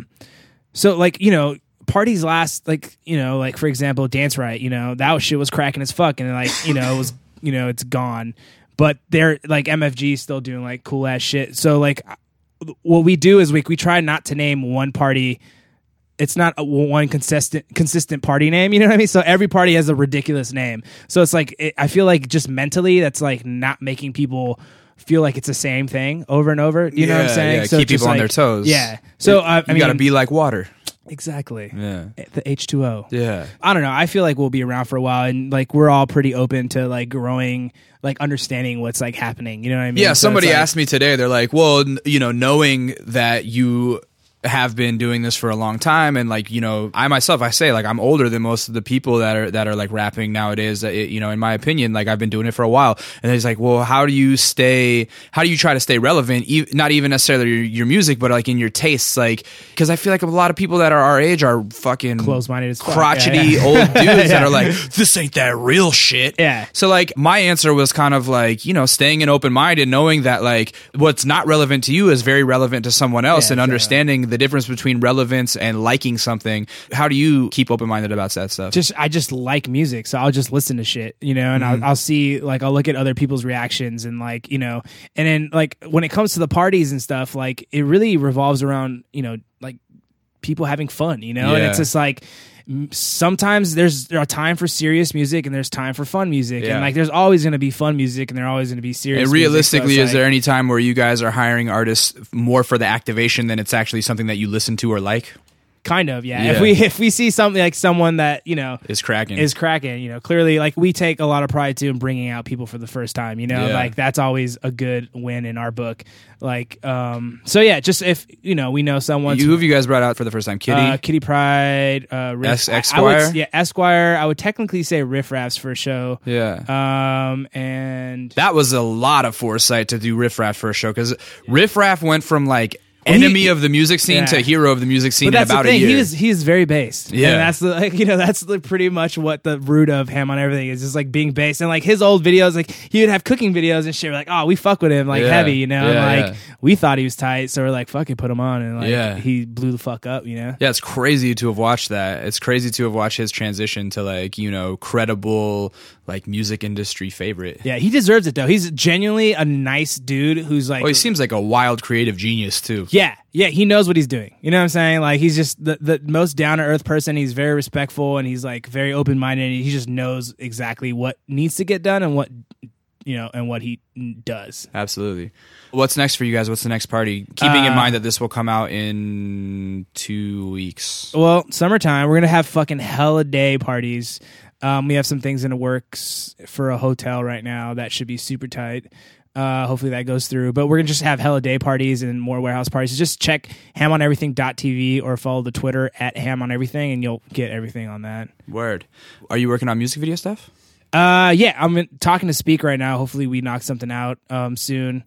so like, you know, parties last, like, you know, like for example, Dance Right, you know, that shit was cracking as fuck, and like, you know, it was, you know, it's gone, but they're like MFG is still doing like cool ass shit. So like what we do is we try not to name one party. It's not one consistent party name, you know what I mean? So every party has a ridiculous name. So it's like I feel like just mentally that's like not making people feel like it's the same thing over and over. You know what I'm saying? Yeah, So keep just people on like- their toes. Yeah. So I you got to mean, be like water. exactly. Yeah. The H2O. Yeah. I don't know. I feel like we'll be around for a while, and like we're all pretty open to like growing, like understanding what's like happening. You know what I mean? Yeah, So somebody it's like- asked me today, they're like, well, you know, knowing that you have been doing this for a long time, and like, you know, I myself, I say like I'm older than most of the people that are like rapping nowadays. You know, in my opinion, like I've been doing it for a while, and he's like, well, how do you try to stay relevant? Not even necessarily your music, but like in your tastes, like because I feel like a lot of people that are our age are fucking Close-minded as fuck. crotchety Yeah, yeah. old dudes that Yeah. are like, this ain't that real shit. Yeah. So like my answer was kind of like, you know, staying an open mind and knowing that like what's not relevant to you is very relevant to someone else, Yeah, and sure. understanding the difference between relevance and liking something. How do you keep open minded about that stuff? I just like music, so I'll just listen to shit, you know, and I'll see, like, I'll look at other people's reactions, and like, you know, and then like when it comes to the parties and stuff, like it really revolves around, you know, like people having fun, you know, and Yeah. it's just like sometimes there's a time for serious music and there's time for fun music, Yeah. and like there's always going to be fun music and there's always going to be serious And music, so realistically, it's is like- there any time where you guys are hiring artists more for the activation than it's actually something that you listen to or like? kind of, yeah. Yeah. If we see something like someone that, you know, Is cracking. is cracking, you know, clearly, like we take a lot of pride too in bringing out people for the first time, you know, Yeah. like that's always a good win in our book. Like, so yeah, just if, you know, we know someone, Who have you guys brought out for the first time? Kitty? Kitty Pride, Riff, Esquire? yeah, Esquire. I would technically say Riff Raff's for a show. Yeah. And That was a lot of foresight to do Riff Raff for a show, because Riff Raff went from like Well, he- enemy of the music scene Yeah. to hero of the music scene but in that's about the thing. a year. He is very based. Yeah. And that's the, like, you know, that's the pretty much what the root of Ham on Everything is, just like being based. And like his old videos, like he would have cooking videos and shit. We're like, oh, we fuck with him like Yeah. heavy, you know. Yeah, and like yeah. we thought he was tight, so we're like, fuck it, put him on, and like Yeah. he blew the fuck up, you know. Yeah, it's crazy to have watched that. It's crazy to have watched his transition to like, you know, credible like music industry favorite. Yeah, he deserves it though. He's genuinely a nice dude who's like, Oh, he seems like a wild creative genius too. yeah, he knows what he's doing. You know what I'm saying? Like he's just the most down to earth person. He's very respectful and he's like very open minded. And he just knows exactly what needs to get done and what, you know, and what he does. Absolutely. What's next for you guys? What's the next party? Keeping in mind that this will come out in 2 weeks. Well, summertime, we're gonna have fucking hella day parties. We have some things in the works for a hotel right now that should be super tight. Hopefully that goes through. But we're gonna just have hella day parties and more warehouse parties. Just check hamoneverything.tv or follow the Twitter at hamoneverything and you'll get everything on that. Word. Are you working on music video stuff? Yeah, I'm talking to Speak right now. Hopefully we knock something out soon.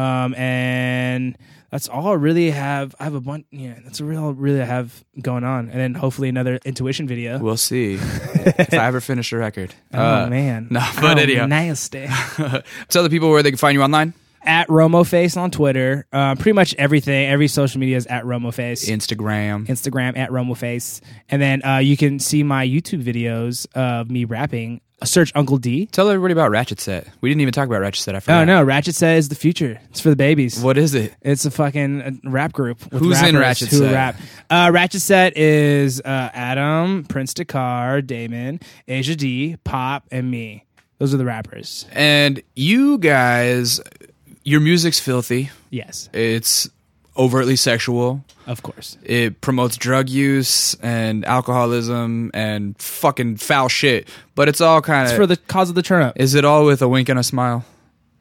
And that's all I really have. I have a bunch. Yeah, that's all really I have going on. And then hopefully another Intuition video. We'll see if I ever finish a record. Oh man, no, but anyhow. nasty. Tell the people where they can find you online. At RomoFace on Twitter. Pretty much everything. Every social media is at RomoFace. Instagram at RomoFace. And then you can see my YouTube videos of me rapping. Search Uncle D. Tell everybody about Ratchet Set. We didn't even talk about Ratchet Set. I forgot. Oh no, Ratchet Set is the future. It's for the babies. What is it? It's a fucking rap group. With Who's in rappers Ratchet who Set? Rap. Ratchet Set is Adam, Prince Dakar, Damon, Asia D, Pop, and me. Those are the rappers. And you guys, your music's filthy. Yes, It's overtly sexual. of course. It promotes drug use and alcoholism and fucking foul shit. But it's all kind It's of... for the cause of the turn up. Is it all with a wink and a smile?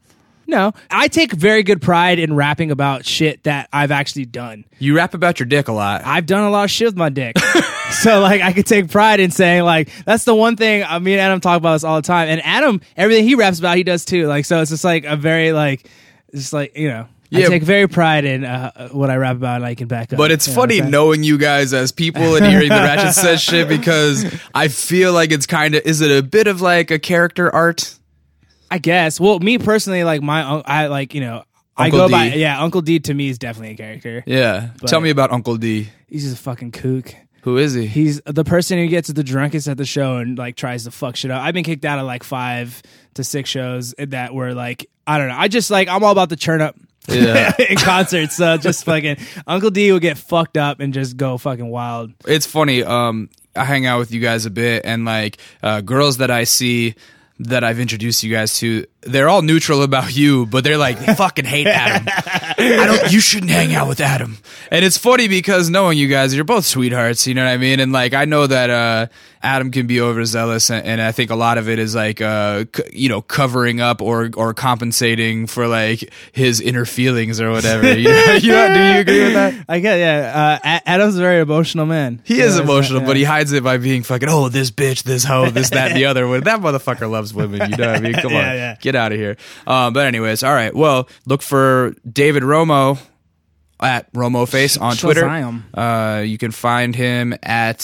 No, I take very good pride in rapping about shit that I've actually done. You rap about your dick a lot. I've done a lot of shit with my dick. So, like, I could take pride in saying, like, that's the one thing, me and Adam talk about this all the time. And Adam, everything he raps about, he does too. Like, so it's just like a very, like, just like, you know. I take very pride in what I rap about, and I can back up. But it's funny knowing you guys as people and hearing the Ratchet Says shit, because I feel like it's kind of, is it a bit of like a character art? I guess. Well, me personally, like I like, you know, Uncle I go D. by, Uncle D to me is definitely a character. Yeah. But tell me about Uncle D. He's just a fucking kook. Who is he? He's the person who gets the drunkest at the show and like tries to fuck shit up. I've been kicked out of like 5 to 6 shows that were like, I don't know. I just like, I'm all about the churn up. Yeah. In concerts, so just fucking Uncle D will get fucked up and just go fucking wild. It's funny. I hang out with you guys a bit, and like girls that I see that I've introduced you guys to, they're all neutral about you, but they're like, they fucking hate Adam. You shouldn't hang out with Adam. And it's funny because knowing you guys, you're both sweethearts, you know what I mean? And like, I know that Adam can be overzealous, and I think a lot of it is like, you know, covering up or compensating for like his inner feelings or whatever. Do you agree with that? I get, yeah. Adam's a very emotional man. He is emotional, but he hides it by being fucking, oh, this bitch, this hoe, this, that, and the other. That motherfucker loves women. You know what I mean? Come on. Yeah. Get out of here. But anyways, all right. Well, look for David Romo at RomoFace on Twitter. You can find him at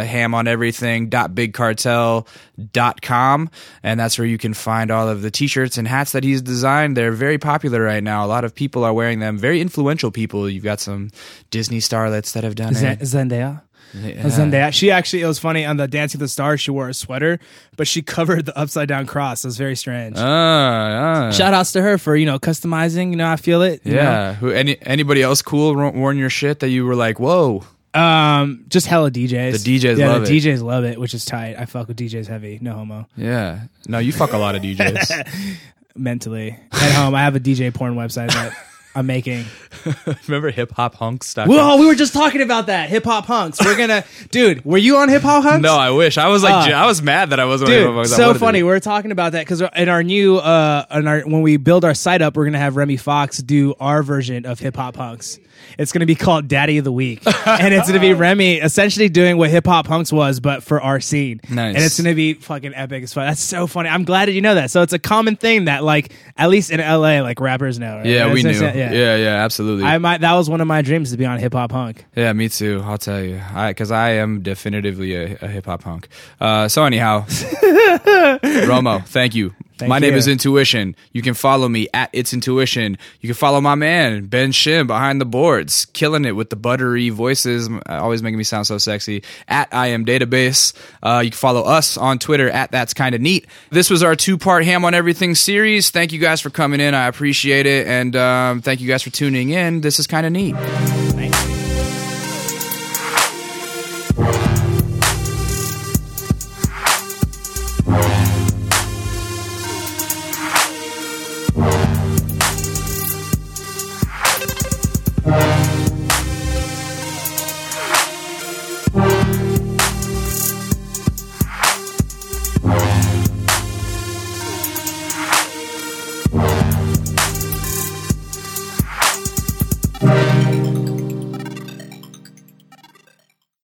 hamoneverything.bigcartel.com, and that's where you can find all of the t-shirts and hats that he's designed. They're very popular right now. A lot of people are wearing them. Very influential people. You've got some Disney starlets that have done it. Zendaya. Zendaya. She actually, it was funny, on the Dancing with the Stars, she wore a sweater, but she covered the upside down cross. It was very strange. Shout outs to her for, you know, customizing. You know, I feel it. Yeah. Who? Anybody else cool worn your shit that you were like, whoa? Just hella DJs. The DJs love it. The DJs love it, which is tight. I fuck with DJs heavy. No homo. Yeah. No, you fuck a lot of DJs. Mentally. At home, I have a DJ porn website that I'm making. Remember Hip Hop Hunks? Whoa, we were just talking about that. Hip Hop Hunks. We're gonna, dude. Were you on Hip Hop Hunks? No, I wish. I was like, I was mad that I wasn't on Hip Hop Hunks. So funny. We were talking about that because in our new, when we build our site up, we're gonna have Remy Fox do our version of Hip Hop Hunks. It's going to be called Daddy of the Week. And it's going to be Remy essentially doing what Hip Hop Hunks was, but for our scene. Nice. And it's going to be fucking epic as fuck. That's so funny. I'm glad that you know that. So it's a common thing that, like, at least in LA, like, rappers know. Right? Yeah, we knew. Yeah, absolutely. That was one of my dreams, to be on Hip Hop Hunk. Yeah, me too. I'll tell you. Because I am definitively a hip hop hunk. So anyhow, Romo, thank you. My name is Intuition. You can follow me at It's Intuition. You can follow my man, Ben Shim, behind the boards, killing it with the buttery voices, always making me sound so sexy, at I Am Database. You can follow us on Twitter at That's Kinda Neat. This was our 2-part Ham on Everything series. Thank you guys for coming in. I appreciate it. And thank you guys for tuning in. This is Kinda Neat.